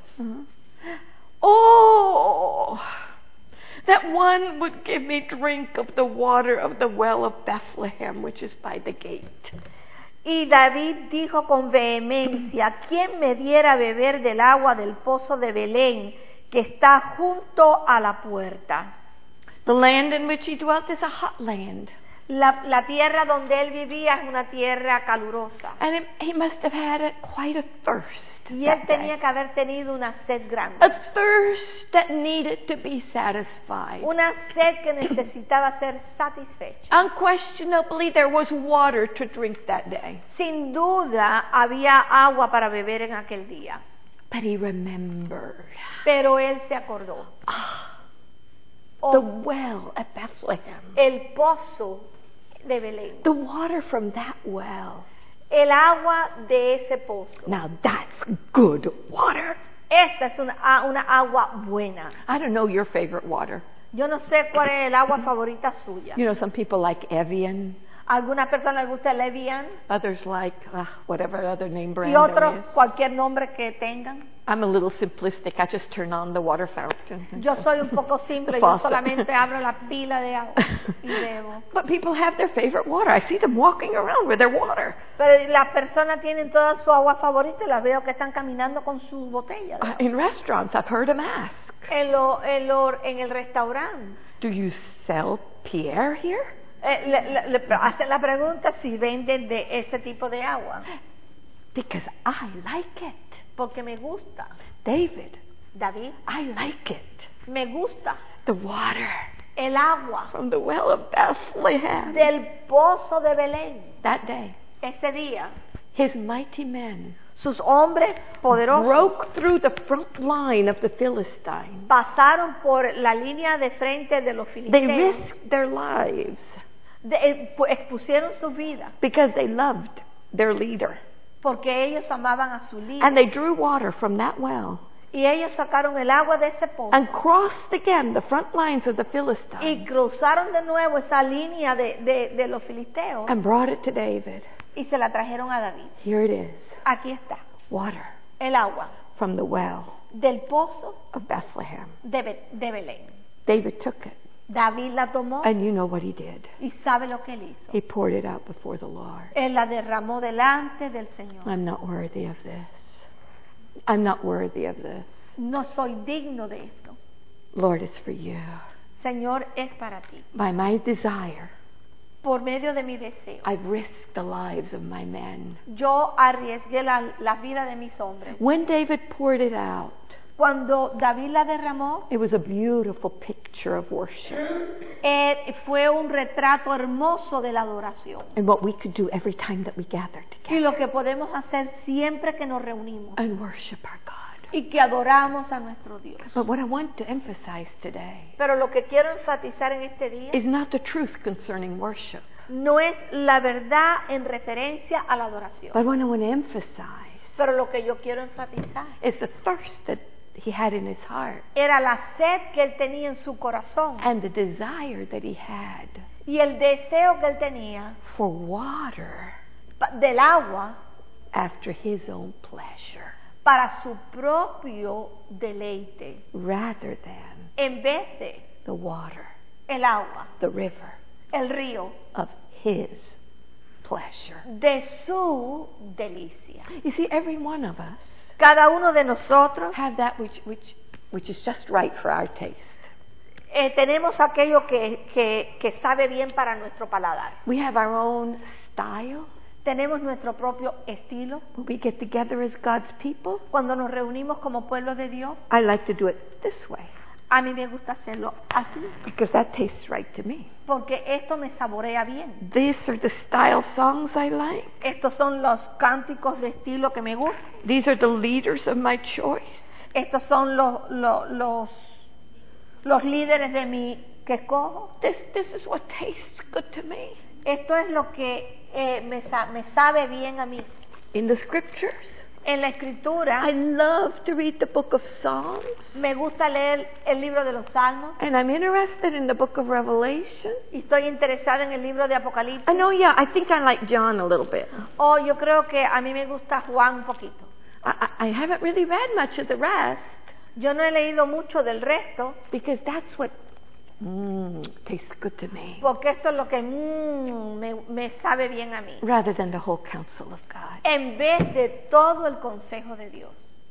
"Oh, that one would give me drink of the water of the well of Bethlehem, which is by the gate." y David dijo con vehemencia, ¿quién me diera beber del agua del pozo de Belén que está junto a la puerta? The land in which he dwelt is a hot land. La tierra donde él vivía es una tierra calurosa. And he must have had quite a thirst Y él that tenía day. que haber tenido una sed grande. A thirst that needed to be satisfied. Una sed que necesitaba ser satisfecha. Unquestionably, there was water to drink that day. Sin duda había agua para beber en aquel día. But he remembered Pero él se acordó. the well at Bethlehem. El pozo de Belén. The water from that well. El agua de ese pozo. Now that's good water. Esta es una agua buena. I don't know your favorite water. Yo no sé cuál es el agua favorita suya. You know, some people like Evian. A algunas personas les gusta el Evian Others like whatever other name brand y there otros is. cualquier nombre que tengan. I'm a little simplistic. I just turn on the water fountain. Yo soy un poco simple, The yo faucet. solamente abro la pila de agua y bebo. But people have their favorite water. I see them walking around with their water. Pero las personas tienen toda su agua favorita y las veo que están caminando con sus botellas. de agua. In restaurants, I've heard them ask, En el restaurante "Do you sell Pierre here?" le hacen la pregunta si venden de ese tipo de agua. Because I like it. Porque me gusta. David, David, I like it. me gusta The water el agua from the well of Bethlehem. del pozo de Belén. That day, Ese día, his mighty men sus hombres poderosos broke through the front line of the Philistines. pasaron por la línea de frente de los They filisteos. risked their lives Expusieron su vida because they loved their leader. porque ellos amaban a su líder. And they drew water from that well Y ellos sacaron el agua de ese pozo and crossed again the front lines of the y Philistines cruzaron de nuevo esa línea de los filisteos and brought it to David. y se la trajeron a David. Here it is, Aquí está, water el agua from the well del pozo of Bethlehem. de Belén. David took it, David la tomó and you know what he did. y sabe lo que él hizo. He poured it out before the Lord. Él la derramó delante del Señor. I'm not worthy of this. I'm not worthy of this. No soy digno de esto. Lord, it's for you. Señor, es para ti. By my desire, Por medio de mi deseo, I've risked the lives of my men. yo arriesgué la vida de mis hombres. When David poured it out, Cuando David la derramó, it was a beautiful picture of worship fue un retrato hermoso de la adoración. and what we could do every time that we gather Y together lo que podemos hacer siempre que nos reunimos and worship our God. y que adoramos a nuestro Dios. But what I want to emphasize today Pero lo que quiero enfatizar en este día is not the truth concerning worship, no es la verdad en referencia a la adoración. but what I want to emphasize Pero lo que yo quiero enfatizar is the thirst that he had in his heart era la sed que él tenía en su corazón and the desire that he had y el deseo que él tenía for water del agua after his own pleasure para su propio deleite, rather than en vez de the water, el agua, the river el río, of his pleasure. de su delicia. You see, every one of us Cada uno de nosotros have that which is just right for our taste. tenemos aquello que sabe bien para nuestro paladar. We have our own style. Tenemos nuestro propio estilo. When we get together as God's people, Cuando nos reunimos como pueblo de Dios, I like to do it this way a mí me gusta hacerlo así, because that tastes right to me. porque esto me saborea bien. These are the style songs I like. Estos son los cánticos de estilo que me gustan. These are the leaders of my choice. Estos son los líderes de mi que escojo. This is what tastes good to me. Esto es lo que me sabe bien a mí. In the scriptures, En la escritura I love to read the book of Psalms, me gusta leer el libro de los Salmos and I'm interested in the book of Revelation. y estoy interesada en el libro de Apocalipsis. I know, yeah, I think I like John a little bit. O yo creo que a mí me gusta Juan un poquito. I haven't really read much of the rest Yo no he leído mucho del resto because that's what tastes good to me, porque esto es lo que me sabe bien a mí. rather than the whole counsel of God. En vez de todo el consejo de Dios.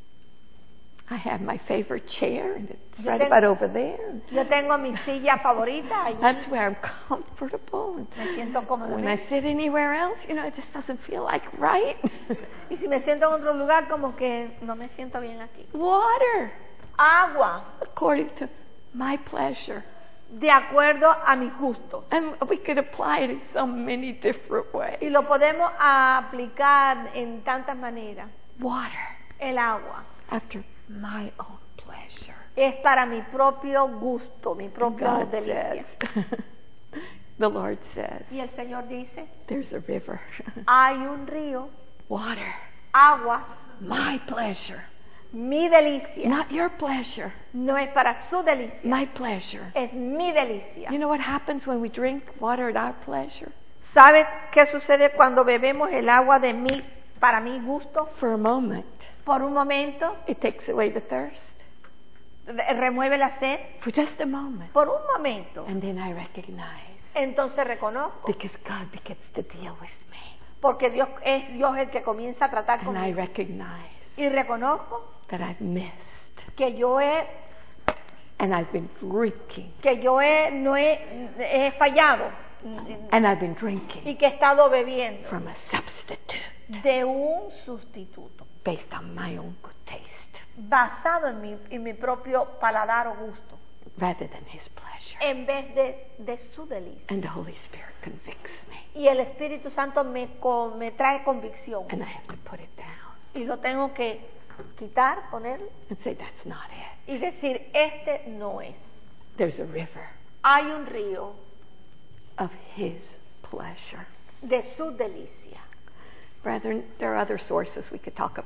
I have my favorite chair, and it's Yo right tengo- about over there. Yo tengo mi silla favorita allí. That's where I'm comfortable. Me siento cómoda. When I sit anywhere else, it just doesn't feel like right. Y si me siento en otro lugar, como que no me siento bien aquí. Water, Agua, according to my pleasure. de acuerdo a mis gustos. And we could apply it in so many different ways. Y lo podemos aplicar en tantas maneras. Water, El agua after my own pleasure. es para mi propio gusto, mi propio God delicia. says, the Lord says, Y el Señor dice, there's a river. hay un río, Water, agua, my pleasure. mi delicia. Not your pleasure, No es para su delicia, my pleasure. es mi delicia. You know what happens when we drink water at our pleasure? ¿Sabe qué sucede cuando bebemos el agua de mí, para mi gusto? For a moment, Por un momento, it takes away the thirst. remueve la sed. For just a moment. Por un momento. And then I recognize, Entonces reconozco, because God begins to deal with me. porque Dios es Dios el que comienza a tratar And I conmigo. recognize Y reconozco that I've missed. que yo And I've been drinking. no he fallado And I've been drinking y que he estado bebiendo from a substitute de un sustituto based on my own good taste basado en mi propio paladar o gusto rather than His pleasure. en vez de su delicia. And the Holy Spirit convicts me. Y el Espíritu Santo me trae convicción And I have to put it down y lo tengo que quitar, poner and say, that's not it. y decir, este no es. There's a river Hay un río of His pleasure. de su delicia. Brethren, there are other sources we could talk about.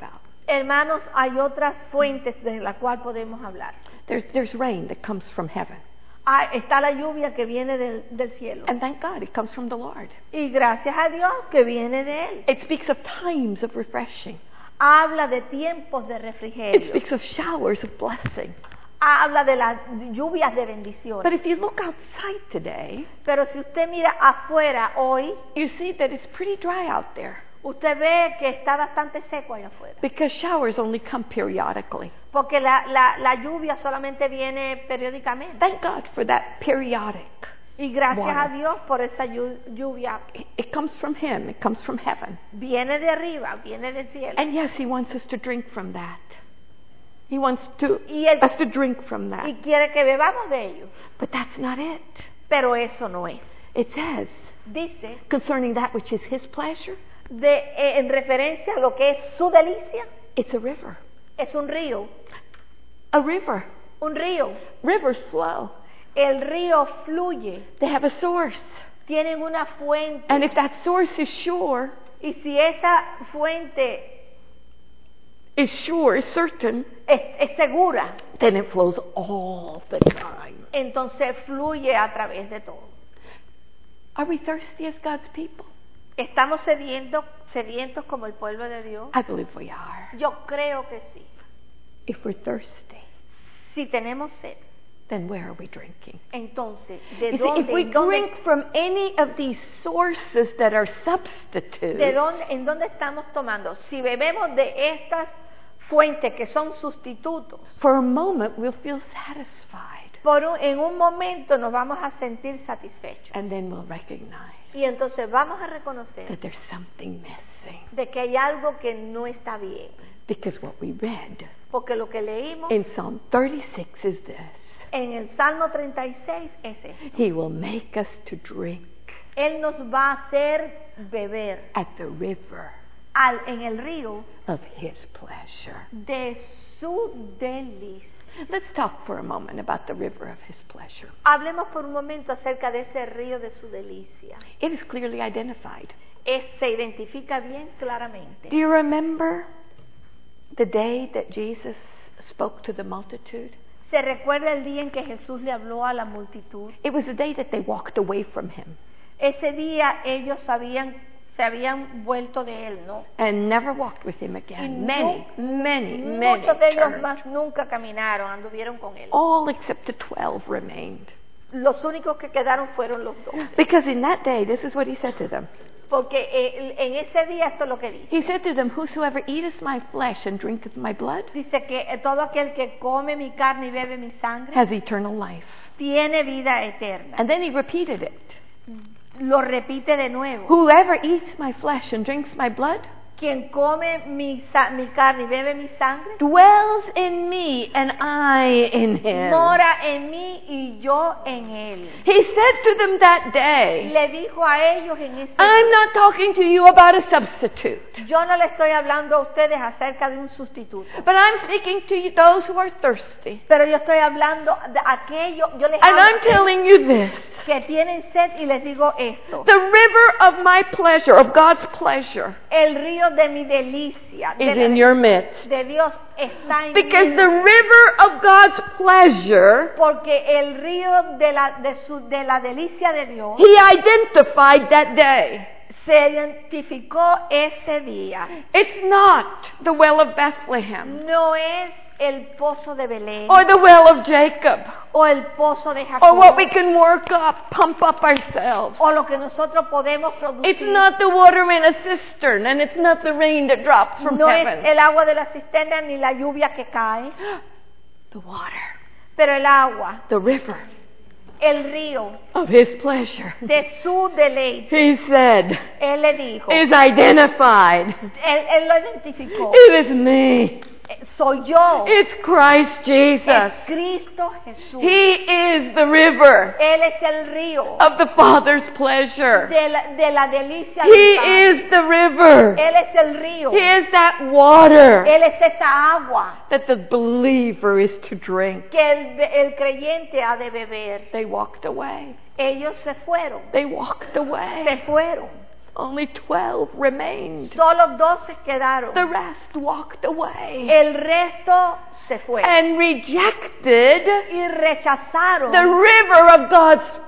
Hermanos, hay otras fuentes de las cuales podemos hablar. There's rain that comes from heaven. Está la lluvia que viene del cielo. And thank God it comes from the Lord. Y gracias a Dios que viene de Él. It speaks of times of refreshing. Habla de tiempos de It refrigerio. speaks of showers of blessing. Habla de las lluvias de bendición. But if you look outside today, Pero si usted mira afuera hoy, you see that it's pretty dry out there. usted ve que está bastante seco allá afuera. Because showers only come periodically. Porque la lluvia solamente viene periódicamente. Thank God for that periodic. Y gracias Water. a Dios por esa lluvia. It comes from Him. It comes from heaven. Viene de arriba, viene del cielo. And yes, He wants us to drink from that. He wants to Y Él- us to drink from that. Y quiere que bebamos de ello. But that's not it. Pero eso no es. It says, Dice, concerning that which is His pleasure, en referencia a lo que es su delicia, it's a river. es un río. A river. Un río. Rivers flow. El río fluye. They have a source. Tienen una fuente. And if that source is sure, Y si esa fuente is certain, es segura, then it flows all the time. entonces fluye a través de todo. Are we thirsty as God's people? ¿Estamos sedientos como el pueblo de Dios? I believe we are. Yo creo que sí. If we're thirsty, Si tenemos sed, then where are we drinking? entonces, ¿de You see, if we dónde, drink from any of these sources that are substitutes, en dónde estamos tomando? Si bebemos de estas fuentes que son sustitutos, for a moment we'll feel satisfied. en un momento nos vamos a sentir satisfechos. And then we'll recognize Y entonces vamos a reconocer that there's something missing. de que hay algo que no está bien. Because what we read Porque lo que leímos in Psalm 36 is this. en el Salmo 36 es esto. He will make us to drink Él nos va a hacer beber at the river en el río of His pleasure. de su delicia. Let's talk for a moment about the river of His pleasure. Hablemos por un momento acerca de ese río de su delicia. It is clearly identified. Se identifica bien claramente. Do you remember the day that Jesus spoke to the multitude? ¿Se recuerda el día en que Jesús le habló a la multitud? It was the day that they walked away from Him Ese día ellos se habían vuelto de Él, ¿no? and never walked with Him again. Y Many muchos de ellos turned. más nunca caminaron, anduvieron con Él. All except the 12 remained. Los únicos que quedaron fueron los 12. Because in that day, this is what He said to them. Porque en ese día esto es lo que dice. He said to them, whosoever eateth my flesh and drinketh my blood Dice que todo aquel que come mi carne y bebe mi sangre has eternal life. tiene vida eterna. And then He repeated it. Lo repite de nuevo. Whoever eats my flesh and drinks my blood Quien come mi carne y bebe mi sangre dwells in me and I in him. mora en mí y yo en él. He said to them that day, Le dijo a ellos en ese I'm día, not talking to you about a substitute, yo no le estoy hablando a ustedes acerca de un sustituto, but I'm speaking to you, those who are thirsty. pero yo estoy hablando de aquello, yo les And hablo I'm telling you this. que tienen sed y les digo esto. The river of my pleasure, of God's pleasure, El río de mi delicia is in your midst. de Dios está en Because mí. the river of God's pleasure, Porque el río de la delicia de Dios He identified that day. se identificó ese día. It's not the well of Bethlehem No es el pozo de Belén or the well of Jacob o el pozo de or Jacob what we can work up, pump up ourselves. o lo que nosotros podemos producir. It's not the water in a cistern and it's not the rain that drops from No es heaven. el agua de la cisterna ni la lluvia que cae, The water, pero el agua, the river el río of His pleasure, de su deleite. He said, Él le dijo, is identified. él lo identificó. It is me. Soy yo. It's Christ Jesus. Es Cristo Jesús. He is the river Él es el río of the Father's pleasure. de la delicia He del Padre. is the river. Él es el río. He is that water Él es esa agua that the believer is to drink. que el creyente ha de beber. They walked away. Ellos se fueron. They walked away. Se fueron. Only 12 remained. Solo 12 quedaron. The rest walked away El resto se fue. and rejected Y rechazaron the river of God's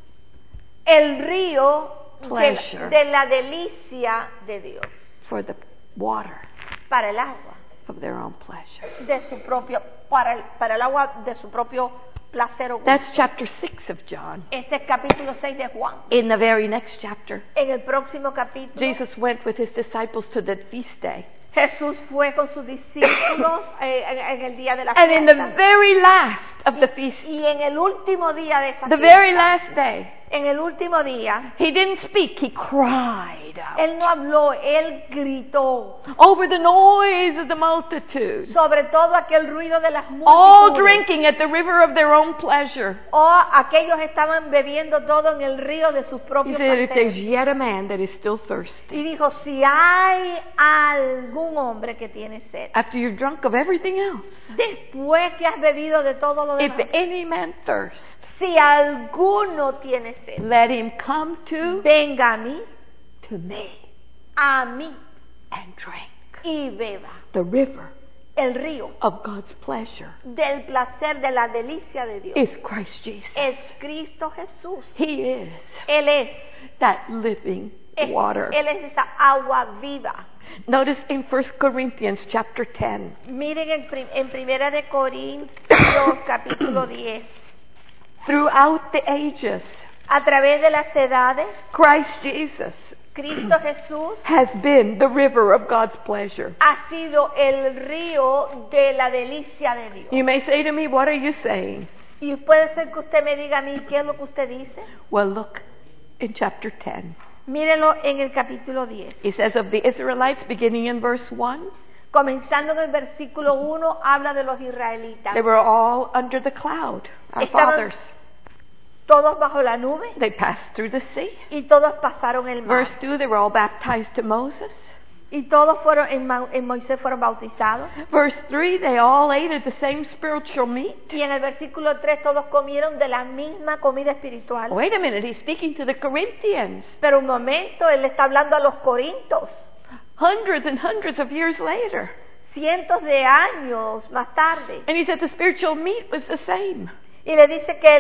el río pleasure de la delicia de Dios for the water para el agua of their own pleasure. de su propio para el agua de su propio placer o gusto. That's chapter 6 of John. Este es capítulo 6 de Juan. In the very next chapter, En el próximo capítulo, Jesus went with his disciples to the feast day. Jesús fue con sus discípulos en el día de la And in the fiesta. very last of the feast, Y en el último día de esa the fiesta, very last day, en el último día, he didn't speak, he cried out él no habló, él gritó over the noise of the multitude, sobre todo aquel ruido de las all multitudes. drinking at the river of their own pleasure. O aquellos estaban bebiendo todo en el río de sus He propios said, if there's placeres. yet a man that is still thirsty, Y dijo, si hay algún hombre que tiene sed, after you're drunk of everything else, después que has bebido de todo lo if demás, any man thirst, si alguno tiene sed, let him come to venga a mí me and drink y beba the river el río of God's pleasure del placer, de la delicia de Dios. is Christ Jesus. Es Cristo Jesús. He is Él es, that living water. Él es esa agua viva. Notice in 1 Corinthians chapter 10, Miren en Primera de Corintios capítulo 10. throughout the ages, A través de las edades, Christ Jesus Cristo Jesús has been the river of God's pleasure. ha sido el río de la delicia de Dios. You may say to me, what are you saying? Y puede ser que usted me diga a mí qué es lo que usted dice. Well, look in chapter 10. Mírenlo en el capítulo 10. He says of the Israelites, beginning in verse 1, Comenzando en el versículo 1, habla de los israelitas. they were all under the cloud, our Estaban fathers. todos bajo la nube They passed through the sea. y todos pasaron el mar. Verse 2, they were all baptized to Moses. Y todos fueron en Moisés fueron bautizados. Verse 3, they all ate of the same spiritual meat. Y en el versículo 3 todos comieron de la misma comida espiritual. Wait a minute, he's speaking to the Corinthians Pero un momento, él está hablando a los corintios. hundreds and hundreds of years later. Cientos de años más tarde. And he said the spiritual meat was the same. Y le dice que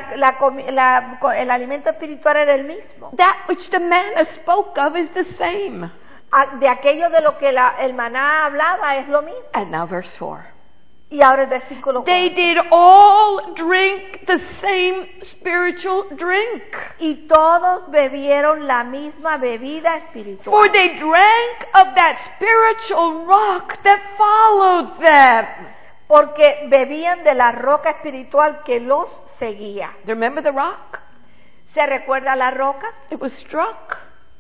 el alimento espiritual era el mismo. That which the manna spoke of is the same. De aquello de lo que el maná hablaba es lo mismo. And now verse 4. Y ahora el versículo 4. They did all drink the same spiritual drink. Y todos bebieron la misma bebida espiritual. For they drank of that spiritual rock that followed them. Porque bebían de la roca espiritual que los seguía. Remember the rock? ¿Se recuerda la roca? It was struck.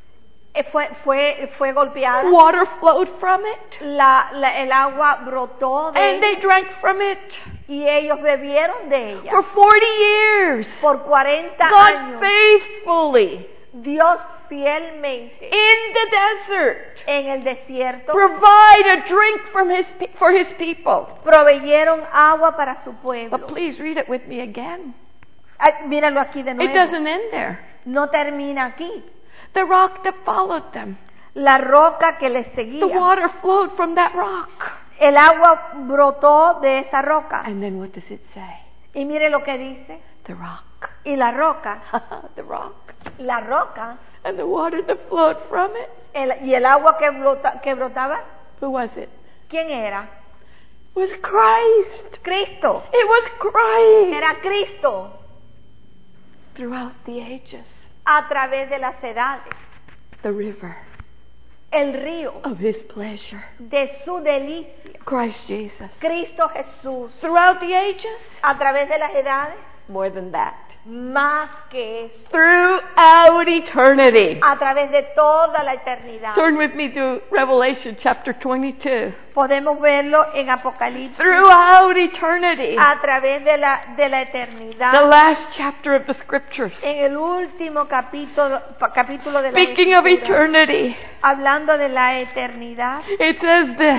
Fue golpeada. Water flowed from it. El agua brotó de And ella. they drank from it. Y ellos bebieron de ella. For 40 years. Por 40 God años. faithfully Dios fielmente in the desert en el desierto provide a drink for his people. proveyeron agua para su pueblo. But please read it with me again. Ay, míralo aquí de It nuevo. doesn't end there. No termina aquí. The rock that followed them. La roca que les The seguía. water flowed from that rock. El agua brotó de esa roca. And then what does it say? Y mire lo que dice. The rock. Y la roca, The rock. la roca, And the water that flowed from it. y el agua que brotaba, Who was it? ¿quién era? It was Christ. Cristo. It was Christ. Era Cristo. Throughout the ages. A través de las edades. The river El río of his pleasure. de su delicia. Christ Jesus. Cristo Jesús. Throughout the ages. A través de las edades. More than that. Más que eso. Throughout eternity. A través de toda la eternidad. Turn with me to Revelation chapter 22. Podemos verlo en Apocalipsis. Throughout eternity. A través de la eternidad. The last chapter of the scriptures. En el último capítulo de la Speaking of Escritura, eternity, hablando de la eternidad, it says this.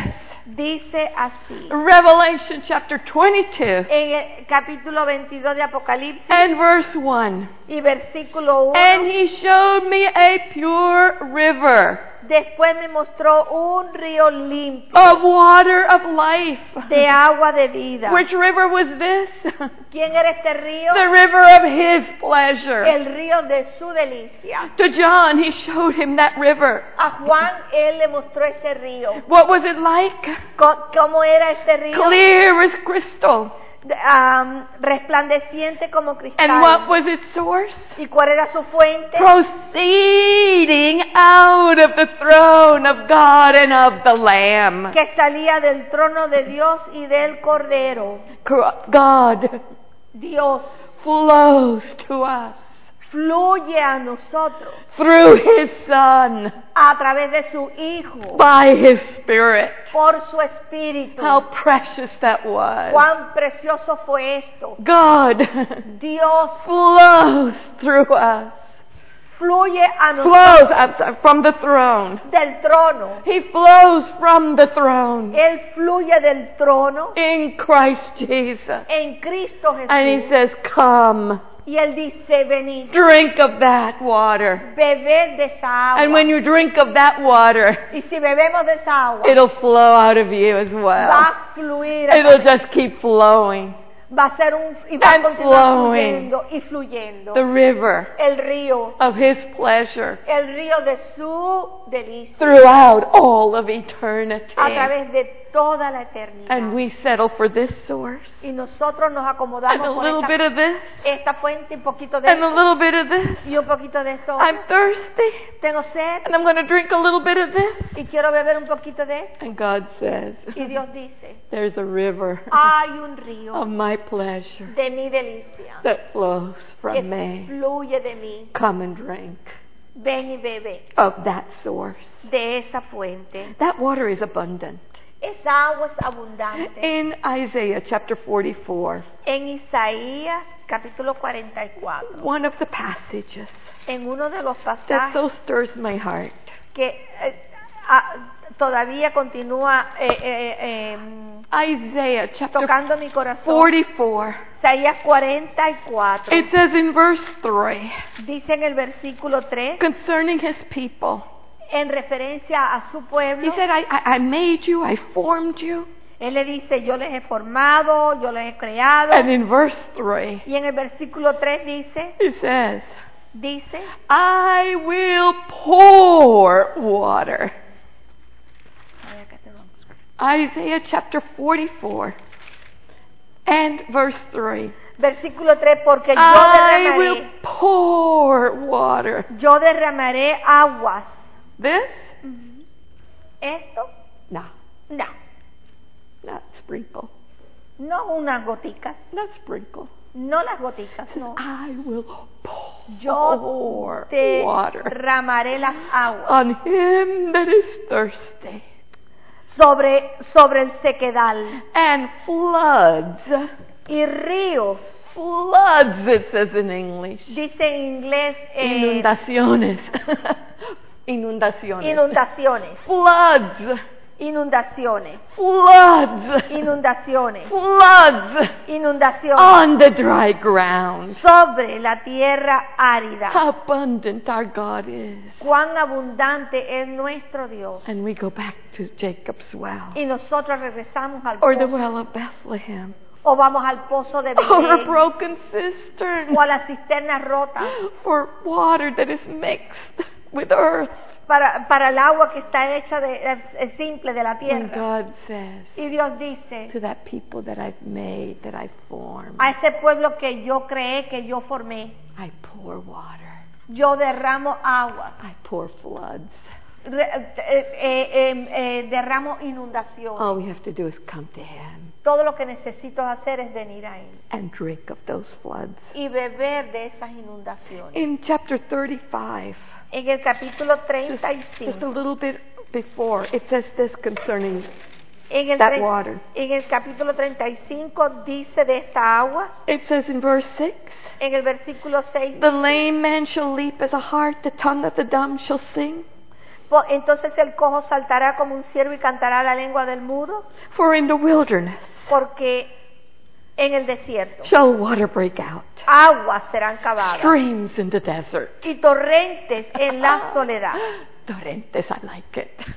Dice así, Revelation chapter 22 en el capítulo 22 de Apocalipsis and verse 1. y versículo 1, And he showed me a pure river después me mostró un río limpio of water of life. de agua de vida. Which river was this? ¿Quién era este río? The river of his pleasure. El río de su delicia. To John, he showed him that river. A Juan él le mostró ese río. What was it like? ¿Cómo era este río? Clear as crystal. Resplandeciente como cristal. And what was its source? ¿Y cuál era su fuente? Proceeding out of the throne of God and of the Lamb. Que salía del trono de Dios y del Cordero. God Dios flows to us fluye a nosotros through His Son, a través de su Hijo, by His Spirit. por su Espíritu. How precious that was. Cuán precioso fue esto. God Dios flows through us. fluye a Flows nosotros from the throne. del trono. He flows from the throne Él fluye del trono in Christ Jesus. en Cristo And He Jesús. says, come, Y Él dice, venid, drink of that water. bebed de esa agua. And when you drink of that water, Y si bebemos de esa agua, it'll flow out of you as va well. a fluir, It'll just keep flowing. va a ser y va a and continuar flowing. fluyendo y fluyendo. The river El río, of His pleasure el río de su delicia, throughout all of eternity. a través de toda la eternidad. And we settle for this source. Y nosotros nos And a acomodamos por little bit of this. esta fuente, un poquito de And a esto little bit of this. y un poquito de esto. I'm thirsty. Tengo sed And I'm going to drink a little bit of this. y quiero beber un poquito de esto. And God says, Y Dios dice, there's a river hay un río of my pleasure de mi delicia that flows que from me. fluye de mí. Come and drink Ven y bebe of that source. de esa fuente. That water is abundant. Esa agua es abundante. In Isaiah chapter 44, En Isaías capítulo 44, one of the passages en uno de los that pasajes so stirs my heart. que todavía continúa Isaiah chapter tocando mi corazón. 44. Isaías 44 It says in verse 3, dice en el versículo 3, concerning His people, en referencia a su pueblo, He said, I made you, I formed you. Él le dice, yo les he formado, yo les he creado. And in verse 3, Y en el versículo 3 He says, dice, I will pour water. Isaiah chapter 44 and verse 3. versículo 3, porque I will pour water. yo derramaré aguas. This? Esto, No, no, not sprinkle. no unas goticas, Not sprinkle. no las goticas, no. I will Yo pour water derramaré las aguas on him that is thirsty. sobre el sequedal And floods. y ríos. Floods, it says in English. Dice en inglés Inundaciones. Inundaciones. inundaciones, Floods. inundaciones, Floods. inundaciones, Floods inundaciones on the dry ground. sobre la tierra árida. How abundant our God is. Cuán abundante es nuestro Dios. And we go back to Jacob's well. Y nosotros regresamos al Or the pozo, well of Bethlehem. o vamos al pozo de Or a Belén, broken cistern. o a la cisterna rota, For water that is mixed with earth. para el agua que está hecha es simple de la When tierra. God says Y Dios dice, to that people that I've made, that I've formed, a ese pueblo que yo creé, que yo formé, I pour water. yo derramo agua, I pour floods. derramo inundación. All we have to do is come to Him Todo lo que necesito hacer es venir a Él and drink of those floods. y beber de esas inundaciones. In chapter 35, En el capítulo just a 35, little bit before, it says this concerning en el, that water. en el capítulo 35 dice de esta agua, It says in verse 6, en el versículo 6, the lame man shall leap as a hart, the tongue of the dumb shall sing. Entonces el cojo saltará como un ciervo y cantará la lengua del mudo, For in the wilderness porque en el desierto shall water break out, aguas serán cavadas streams in the desert. y torrentes en la soledad. Torrentes, I like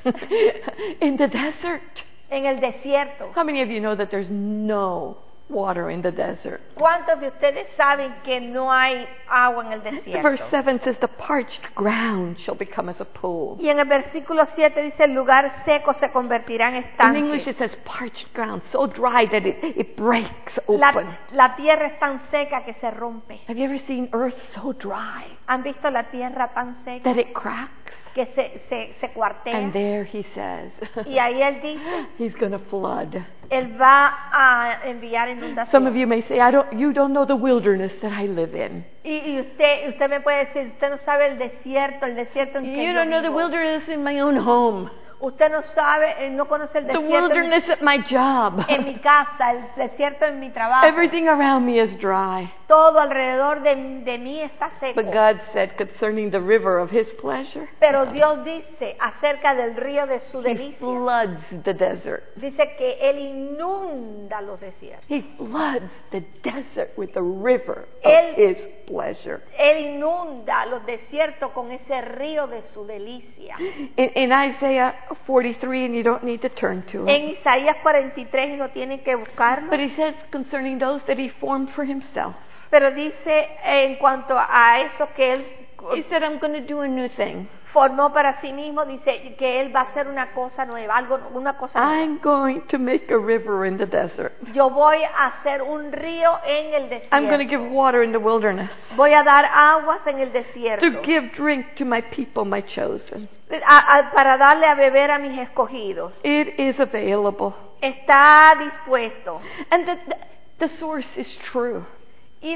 it. In the desert. En el desierto. How many of you know that there's no water in the desert? ¿Cuántos de ustedes saben que no hay agua en el desierto? Verse 7 says, the parched ground shall become as a pool. Y en el versículo 7 dice, el lugar seco se convertirá en In English estanque. it says parched ground, so dry that it breaks La, open. la tierra es tan seca que se rompe. Have you ever seen earth so dry ¿Han visto la tierra tan seca that it cracks? que se cuartea? And there he says, Y ahí él dice, he's going to flood. él va a enviar Some of inundación. you may say, you don't know the wilderness that I live in. Y usted me puede decir, usted no sabe el desierto en que You yo don't know the vivo. wilderness in my own home. Usted no sabe, no conoce el The desierto wilderness at my job. en mi casa, el desierto en mi trabajo. Everything around me is dry. Todo alrededor de mí está seco. But God said concerning the river of his pleasure, Pero Dios dice acerca del río de su he delicia, floods the desert. dice que Él inunda los desiertos. He floods the desert with the river of Él- his pleasure. Él inunda los desiertos con ese río de su delicia. In Isaiah 43, and you don't need to turn to En it, Isaías 43, y no tienen que buscarlo, but he says concerning those that he formed for himself, pero dice en cuanto a eso que Él he said, I'm going to do a new thing. formó para sí mismo, dice que Él va a hacer una cosa nueva, una cosa nueva. I'm going to make a river in the desert. Yo voy a hacer un río en el I'm going to desierto. give water in the wilderness Voy a dar aguas en el desierto. to give drink to my people, my chosen. Para darle a beber a mis escogidos. It is available. Está dispuesto. And the source is true. Y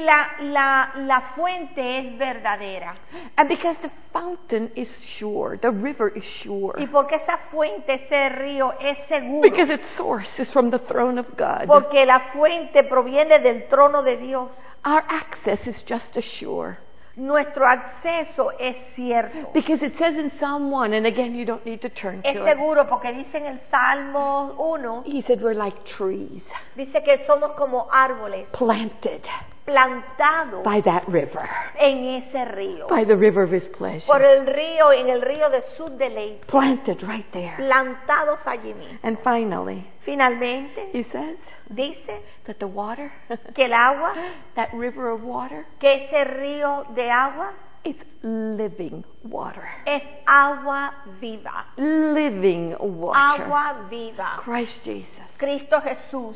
la fuente es verdadera. And because the fountain is sure, the river is sure. Y porque esa fuente, ese río es seguro. Because its source is from the throne of God. Porque la fuente proviene del trono de Dios. Our access is just as sure. Nuestro acceso es cierto. Because it says in Psalm 1, and again you don't need to turn Es to it. seguro porque dice en el Salmo 1, He said we're like trees dice que somos como árboles planted plantados by that river, en ese río. by the river of his Por pleasure. el río, en el río de su deleite. Planted right there. Plantados allí mismo. And finally, Finalmente, he says dice that the water, que el agua, that river of water, que ese río de agua, is living water. es agua viva. Living water. Agua viva. Christ Jesus. Cristo Jesús,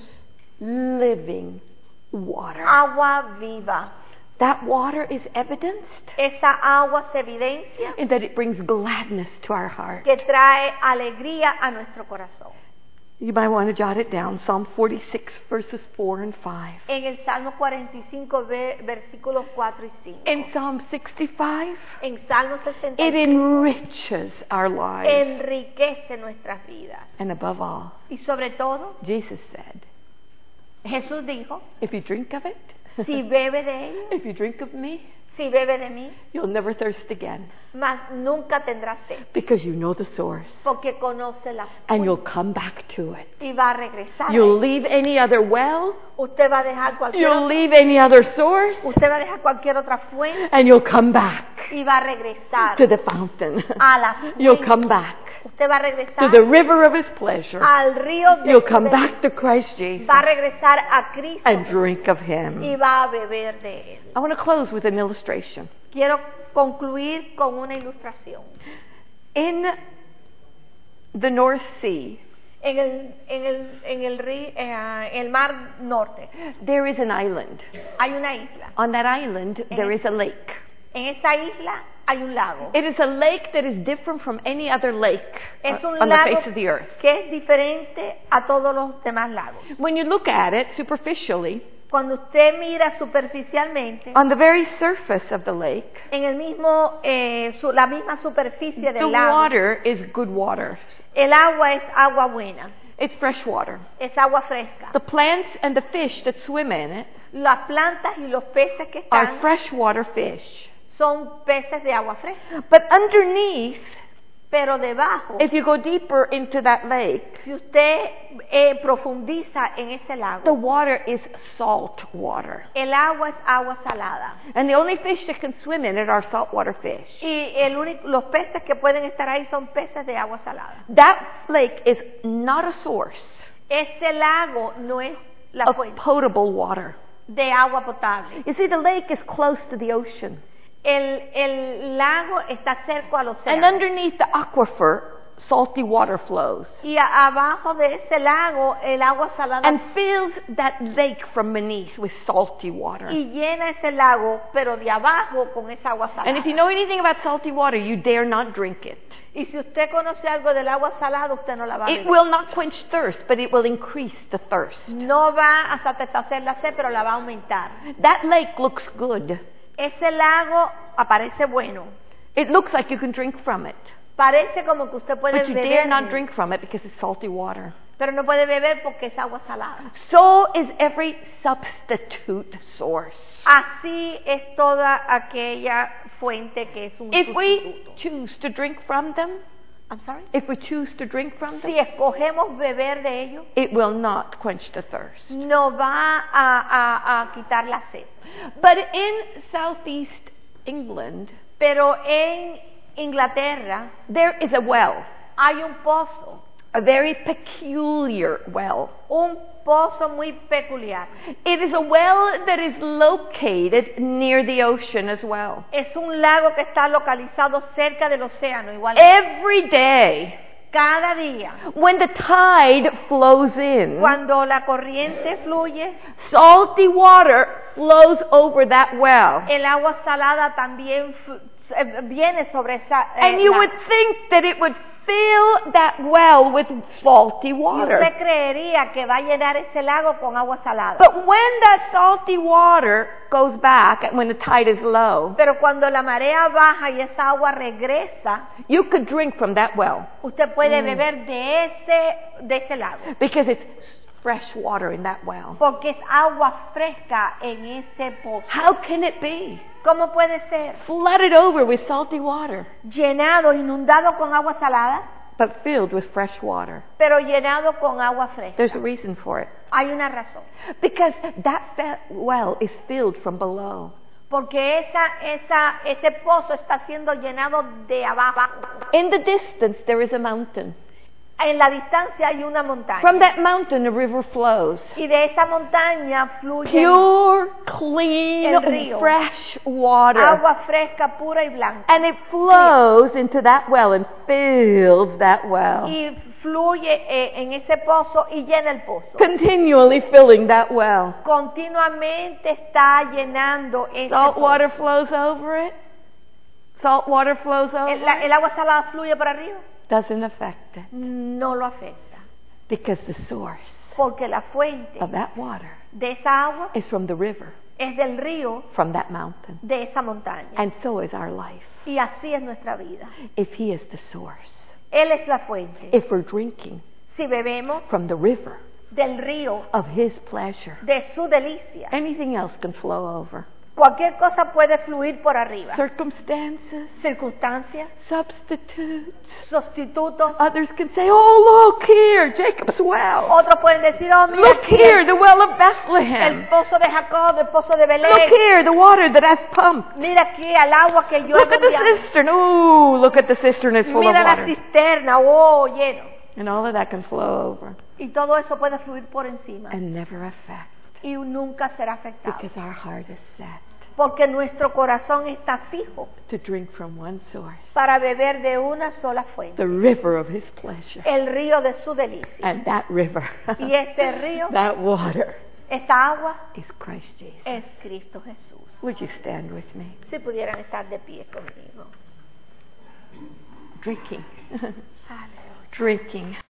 Living water. agua viva. That water is evidenced Esa agua se evidencia in that it brings gladness to our heart. que trae alegría a nuestro corazón. You might want to jot it down. Psalm 46, verses 4 and 5. En el Salmo 45, versículos 4 y 5. In Psalm 65, En Salmo it 65, enriches our lives. enriquece nuestras vidas. And above all, Y sobre todo, Jesus said, Jesús dijo, if you drink of it, si bebe de ello, if you drink of me, si bebe de mí, you'll never thirst again. mas nunca tendrás sed, Because you know the source. porque conoce la And you'll fuente come back to it. y va a regresar. a You'll él. leave any other well. Usted va a dejar cualquier You'll leave any other source. usted va a dejar cualquier otra fuente And you'll come back y va a regresar to the fountain. a la fuente. You'll come back Usted va a to regresar the river of his pleasure. al río de You'll su come deleite. back to Christ Jesus Va a regresar a Cristo and drink of y him. va a beber de él. I want to close with an illustration. Quiero concluir con una ilustración. In the North Sea, En el mar norte there is an island. hay una isla. On that island, there is a lake. En esa isla hay un lago. It is a lake that is different from any other lake Es un on the lago face of the earth. que es diferente a todos los demás lagos. When you look at it superficially, Cuando usted mira superficialmente, on the very surface of the lake, en el mismo, la misma superficie the del lago, water is good water. el agua es agua buena, It's fresh water. es agua fresca. The plants and the fish that swim in it Las plantas y los peces que are están freshwater fish. son peces de agua fresca. But underneath Pero debajo, if you go deeper into that lake, si usted profundiza en ese the lago, water is salt water. el agua es agua salada. And the only fish that can swim in it are saltwater fish. Y los peces que pueden estar ahí son peces de agua salada. That lake is not a source Ese lago no es la of fuente potable water. de agua potable. You see, the lake is close to the ocean. El lago está cerca al And océano. underneath the aquifer, salty water flows Y abajo de ese lago, el agua salada and fills that lake from beneath with salty water. y llena ese lago, pero de abajo con esa agua salada. And if you know anything about salty water, you dare not drink it. Y si usted conoce algo del agua salada, usted no la va a It beber. will not quench thirst, but it will increase the thirst. No va a satisfacer la sed, pero la va a aumentar. That lake looks good. Ese lago aparece bueno. It looks like you can drink from it. Parece como que usted puede But you dare beber, not drink from it because it's salty water. pero no puede beber porque es agua salada. So is every substitute source. Así es toda aquella fuente que es un If we sustituto. choose to drink from them, I'm sorry. if we choose to drink from Si them, escogemos beber de ellos, it will not quench the thirst. no va a quitar la sed. But in southeast England, Pero en Inglaterra there is a well, hay un pozo, a very peculiar well. un pozo muy peculiar. It is a well that is located near the ocean as well. Es un lago que está localizado cerca del océano, igual. Every day, Cada día, when the tide flows in, cuando la corriente fluye, salty water flows over that well. el agua salada también viene sobre esa. And you would think that it would fill that well with salty Y water. usted creería que va a llenar ese lago con agua salada. But when that salty water goes back, when the tide is low, Pero cuando la marea baja y esa agua regresa, you could drink from that well usted puede beber de ese lago. because it's fresh water in that well. Porque es agua fresca en ese pozo. How can it be? ¿Cómo puede ser? Flooded over with salty water, Llenado, inundado con agua salada, but filled with fresh water. pero llenado con agua fresca. There's a reason for it. Hay una razón. Because that well is filled from below. Porque ese pozo está siendo llenado de abajo. In the distance, there is a mountain. En la distancia hay una montaña. From that mountain, a river flows. Y de esa montaña fluye Pure, clean, El río. fresh water. agua fresca, pura y blanca. And it flows into that well and fills that well. Y fluye en ese pozo y llena el pozo. Continually filling that well. Continuamente está llenando ese Salt pozo. water flows over it. Salt water flows over it. El agua salada fluye por arriba. Doesn't affect it. No lo afecta. Because the source Porque la fuente of that water de esa agua is from the river, es del río from that mountain. de esa montaña. And so is our life. Y así es nuestra vida. If He is the source, Él es la fuente. if we're drinking Si bebemos from the river del río of His pleasure, de su delicia, anything else can flow over. cualquier cosa puede fluir por arriba. Circumstances, Circunstancias, substitutes. sustitutos. Others can say, oh, look here, Jacob's well. Otros pueden decir, oh, mira Look aquí here, the well of el Bethlehem. pozo de Jacob, el pozo de Belén. Look here, the water that I've pumped. Mira aquí al agua que yo he Look at the bombeado. cistern. Ooh, look at the cistern, it's full of Mira la water. cisterna, oh, lleno. And all of that can flow over Y todo eso puede fluir por encima. and never affect Y nunca será afectado. because our heart is set Porque nuestro corazón está fijo to drink from one source, para beber de una sola fuente. the river of His pleasure. El río de su delicia. And that river, Y ese río, that water, esa agua, is Christ Jesus. es Cristo Jesús. Would you stand with me? Si pudieran estar de pie conmigo. Drinking. Aleluya. Drinking.